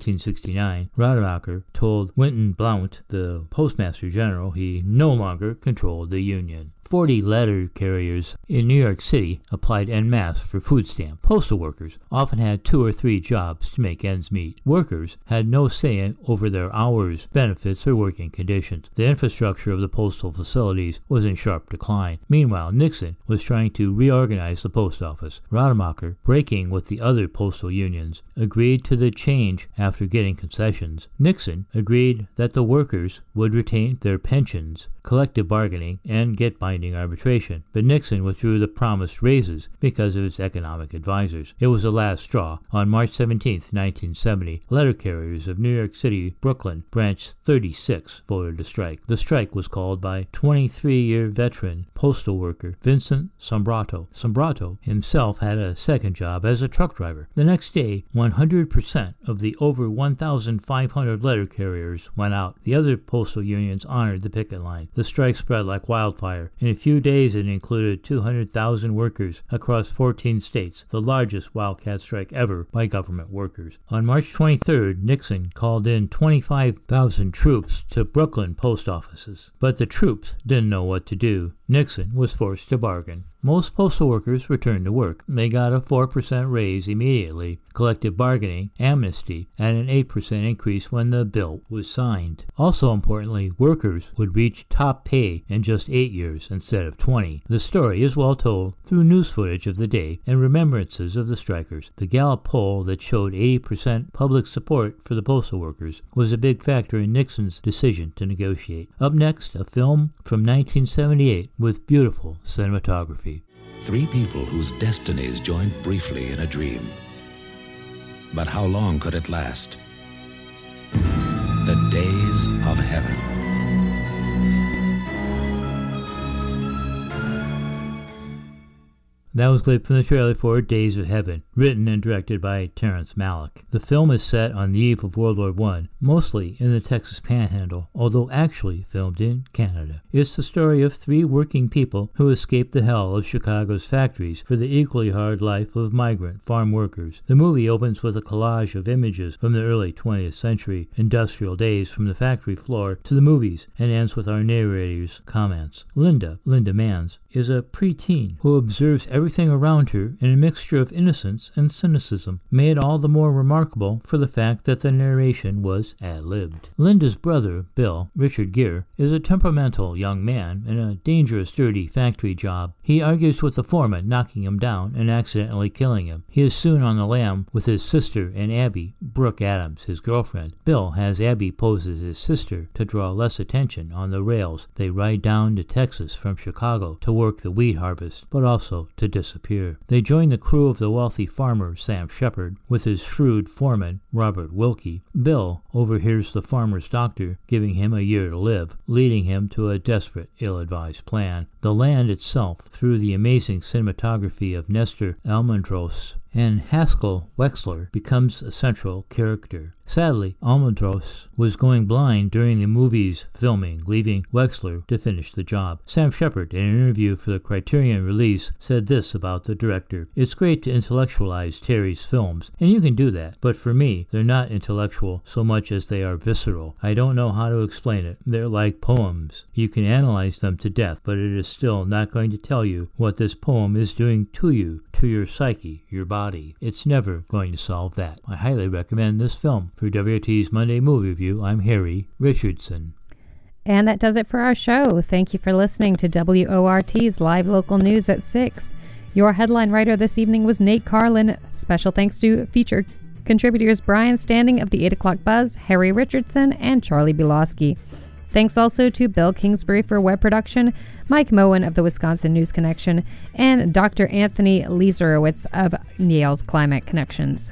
Speaker 6: 1969, Rademacher told Winton Blount, the Postmaster General, he no longer controlled the Union. 40 letter carriers in New York City applied en masse for food stamp. Postal workers often had 2 or 3 jobs to make ends meet. Workers had no say over their hours, benefits, or working conditions. The infrastructure of the postal facilities was in sharp decline. Meanwhile, Nixon was trying to reorganize the post office. Rademacher, breaking with the other postal unions, agreed to the change after getting concessions. Nixon agreed that the workers would retain their pensions, collective bargaining, and get binding arbitration, but Nixon withdrew the promised raises because of his economic advisors. It was the last straw. On March 17, 1970, letter carriers of New York City, Brooklyn, Branch 36 voted to strike. The strike was called by 23-year veteran postal worker Vincent Sombrato. Sombrato himself had a second job as a truck driver. The next day, 100% of the over 1,500 letter carriers went out. The other postal unions honored the picket line. The strike spread like wildfire. In a few days, it included 200,000 workers across 14 states, the largest wildcat strike ever by government workers. On March 23rd, Nixon called in 25,000 troops to Brooklyn post offices, but the troops didn't know what to do. Nixon was forced to bargain. Most postal workers returned to work. They got a 4% raise immediately, collective bargaining, amnesty, and an 8% increase when the bill was signed. Also importantly, workers would reach top pay in just 8 years instead of 20. The story is well told through news footage of the day and remembrances of the strikers. The Gallup poll that showed 80% public support for the postal workers was a big factor in Nixon's decision to negotiate. Up next, a film from 1978 with beautiful cinematography.
Speaker 9: 3 people whose destinies joined briefly in a dream. But how long could it last? The days of heaven.
Speaker 6: That was clipped from the trailer for Days of Heaven, written and directed by Terrence Malick. The film is set on the eve of World War I, mostly in the Texas Panhandle, although actually filmed in Canada. It's the story of 3 working people who escaped the hell of Chicago's factories for the equally hard life of migrant farm workers. The movie opens with a collage of images from the early 20th century, industrial days from the factory floor to the movies, and ends with our narrator's comments. Linda Manns, is a preteen who observes everything around her in a mixture of innocence and cynicism, made all the more remarkable for the fact that the narration was ad-libbed. Linda's brother, Bill, Richard Gere, is a temperamental young man in a dangerous, dirty factory job. He argues with the foreman, knocking him down and accidentally killing him. He is soon on the lam with his sister and Abby, Brooke Adams, his girlfriend. Bill has Abby pose as his sister to draw less attention on the rails. They ride down to Texas from Chicago to work the wheat harvest, but also to disappear. They join the crew of the wealthy farmer Sam Shepard with his shrewd foreman Robert Wilkie. Bill overhears the farmer's doctor giving him a year to live, leading him to a desperate, ill-advised plan. The land itself, through the amazing cinematography of Nestor Almendros and Haskell Wexler, becomes a central character. Sadly, Almendros was going blind during the movie's filming, leaving Wexler to finish the job. Sam Shepard, in an interview for the Criterion release, said this about the director: "It's great to intellectualize Terry's films, and you can do that, but for me, they're not intellectual so much as they are visceral. I don't know how to explain it. They're like poems. You can analyze them to death, but it is still not going to tell you what this poem is doing to you, to your psyche, your body. It's never going to solve that." I highly recommend this film. For WORT's Monday Movie Review, I'm Harry Richardson.
Speaker 2: And that does it for our show. Thank you for listening to WORT's Live Local News at 6. Your headline writer this evening was Nate Carlin. Special thanks to feature contributors Brian Standing of the 8 O'Clock Buzz, Harry Richardson, and Charlie Bilowski. Thanks also to Bill Kingsbury for web production, Mike Moen of the Wisconsin News Connection, and Dr. Anthony Lezerowitz of Yale's Climate Connections.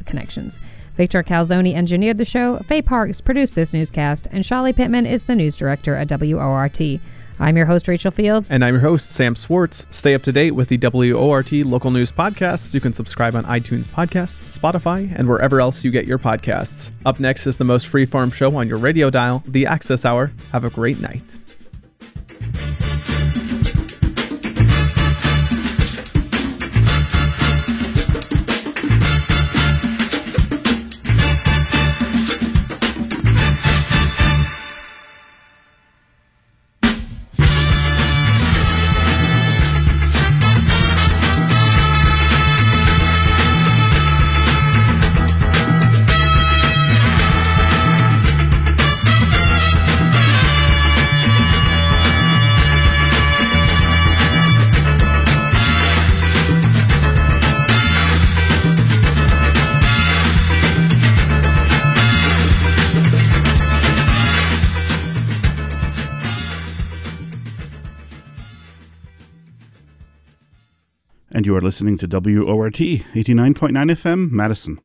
Speaker 2: Victor Calzoni engineered the show, Faye Parks produced this newscast, and Shali Pittman is the news director at WORT. I'm your host, Rachel Fields.
Speaker 3: And I'm your host, Sam Swartz. Stay up to date with the WORT local news podcasts. You can subscribe on iTunes Podcasts, Spotify, and wherever else you get your podcasts. Up next is the most freeform show on your radio dial, The Access Hour. Have a great night.
Speaker 10: And you are listening to WORT 89.9 FM, Madison.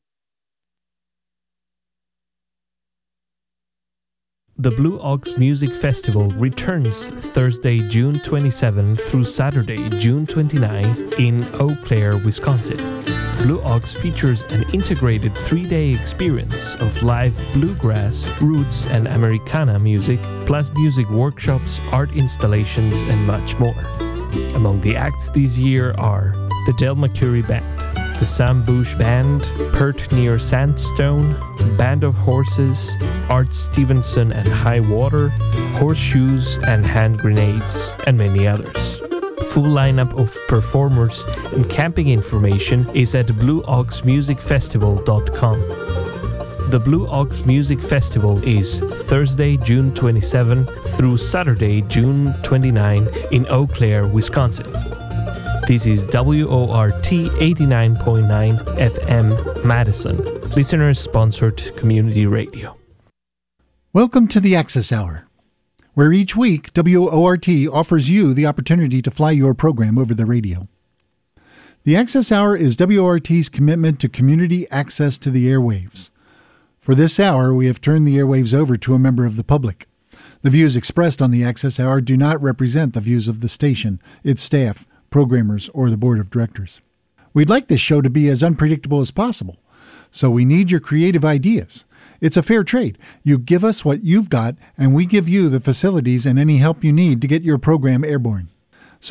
Speaker 13: The Blue Ox Music Festival returns Thursday, June 27 through Saturday, June 29 in Eau Claire, Wisconsin. Blue Ox features an integrated 3-day experience of live bluegrass, roots, and Americana music, plus music workshops, art installations, and much more. Among the acts this year are the Del McCurry Band, the Sam Bush Band, Pert Near Sandstone, Band of Horses, Art Stevenson and High Water, Horseshoes and Hand Grenades, and many others. Full lineup of performers and camping information is at blueoxmusicfestival.com. The Blue Ox Music Festival is Thursday, June 27 through Saturday, June 29 in Eau Claire, Wisconsin. This is WORT 89.9 FM, Madison, listener-sponsored community radio.
Speaker 14: Welcome to the Access Hour, where each week WORT offers you the opportunity to fly your program over the radio. The Access Hour is WORT's commitment to community access to the airwaves. For this hour, we have turned the airwaves over to a member of the public. The views expressed on the Access Hour do not represent the views of the station, its staff, programmers, or the board of directors. We'd like this show to be as unpredictable as possible, so we need your creative ideas. It's a fair trade. You give us what you've got, and we give you the facilities and any help you need to get your program airborne.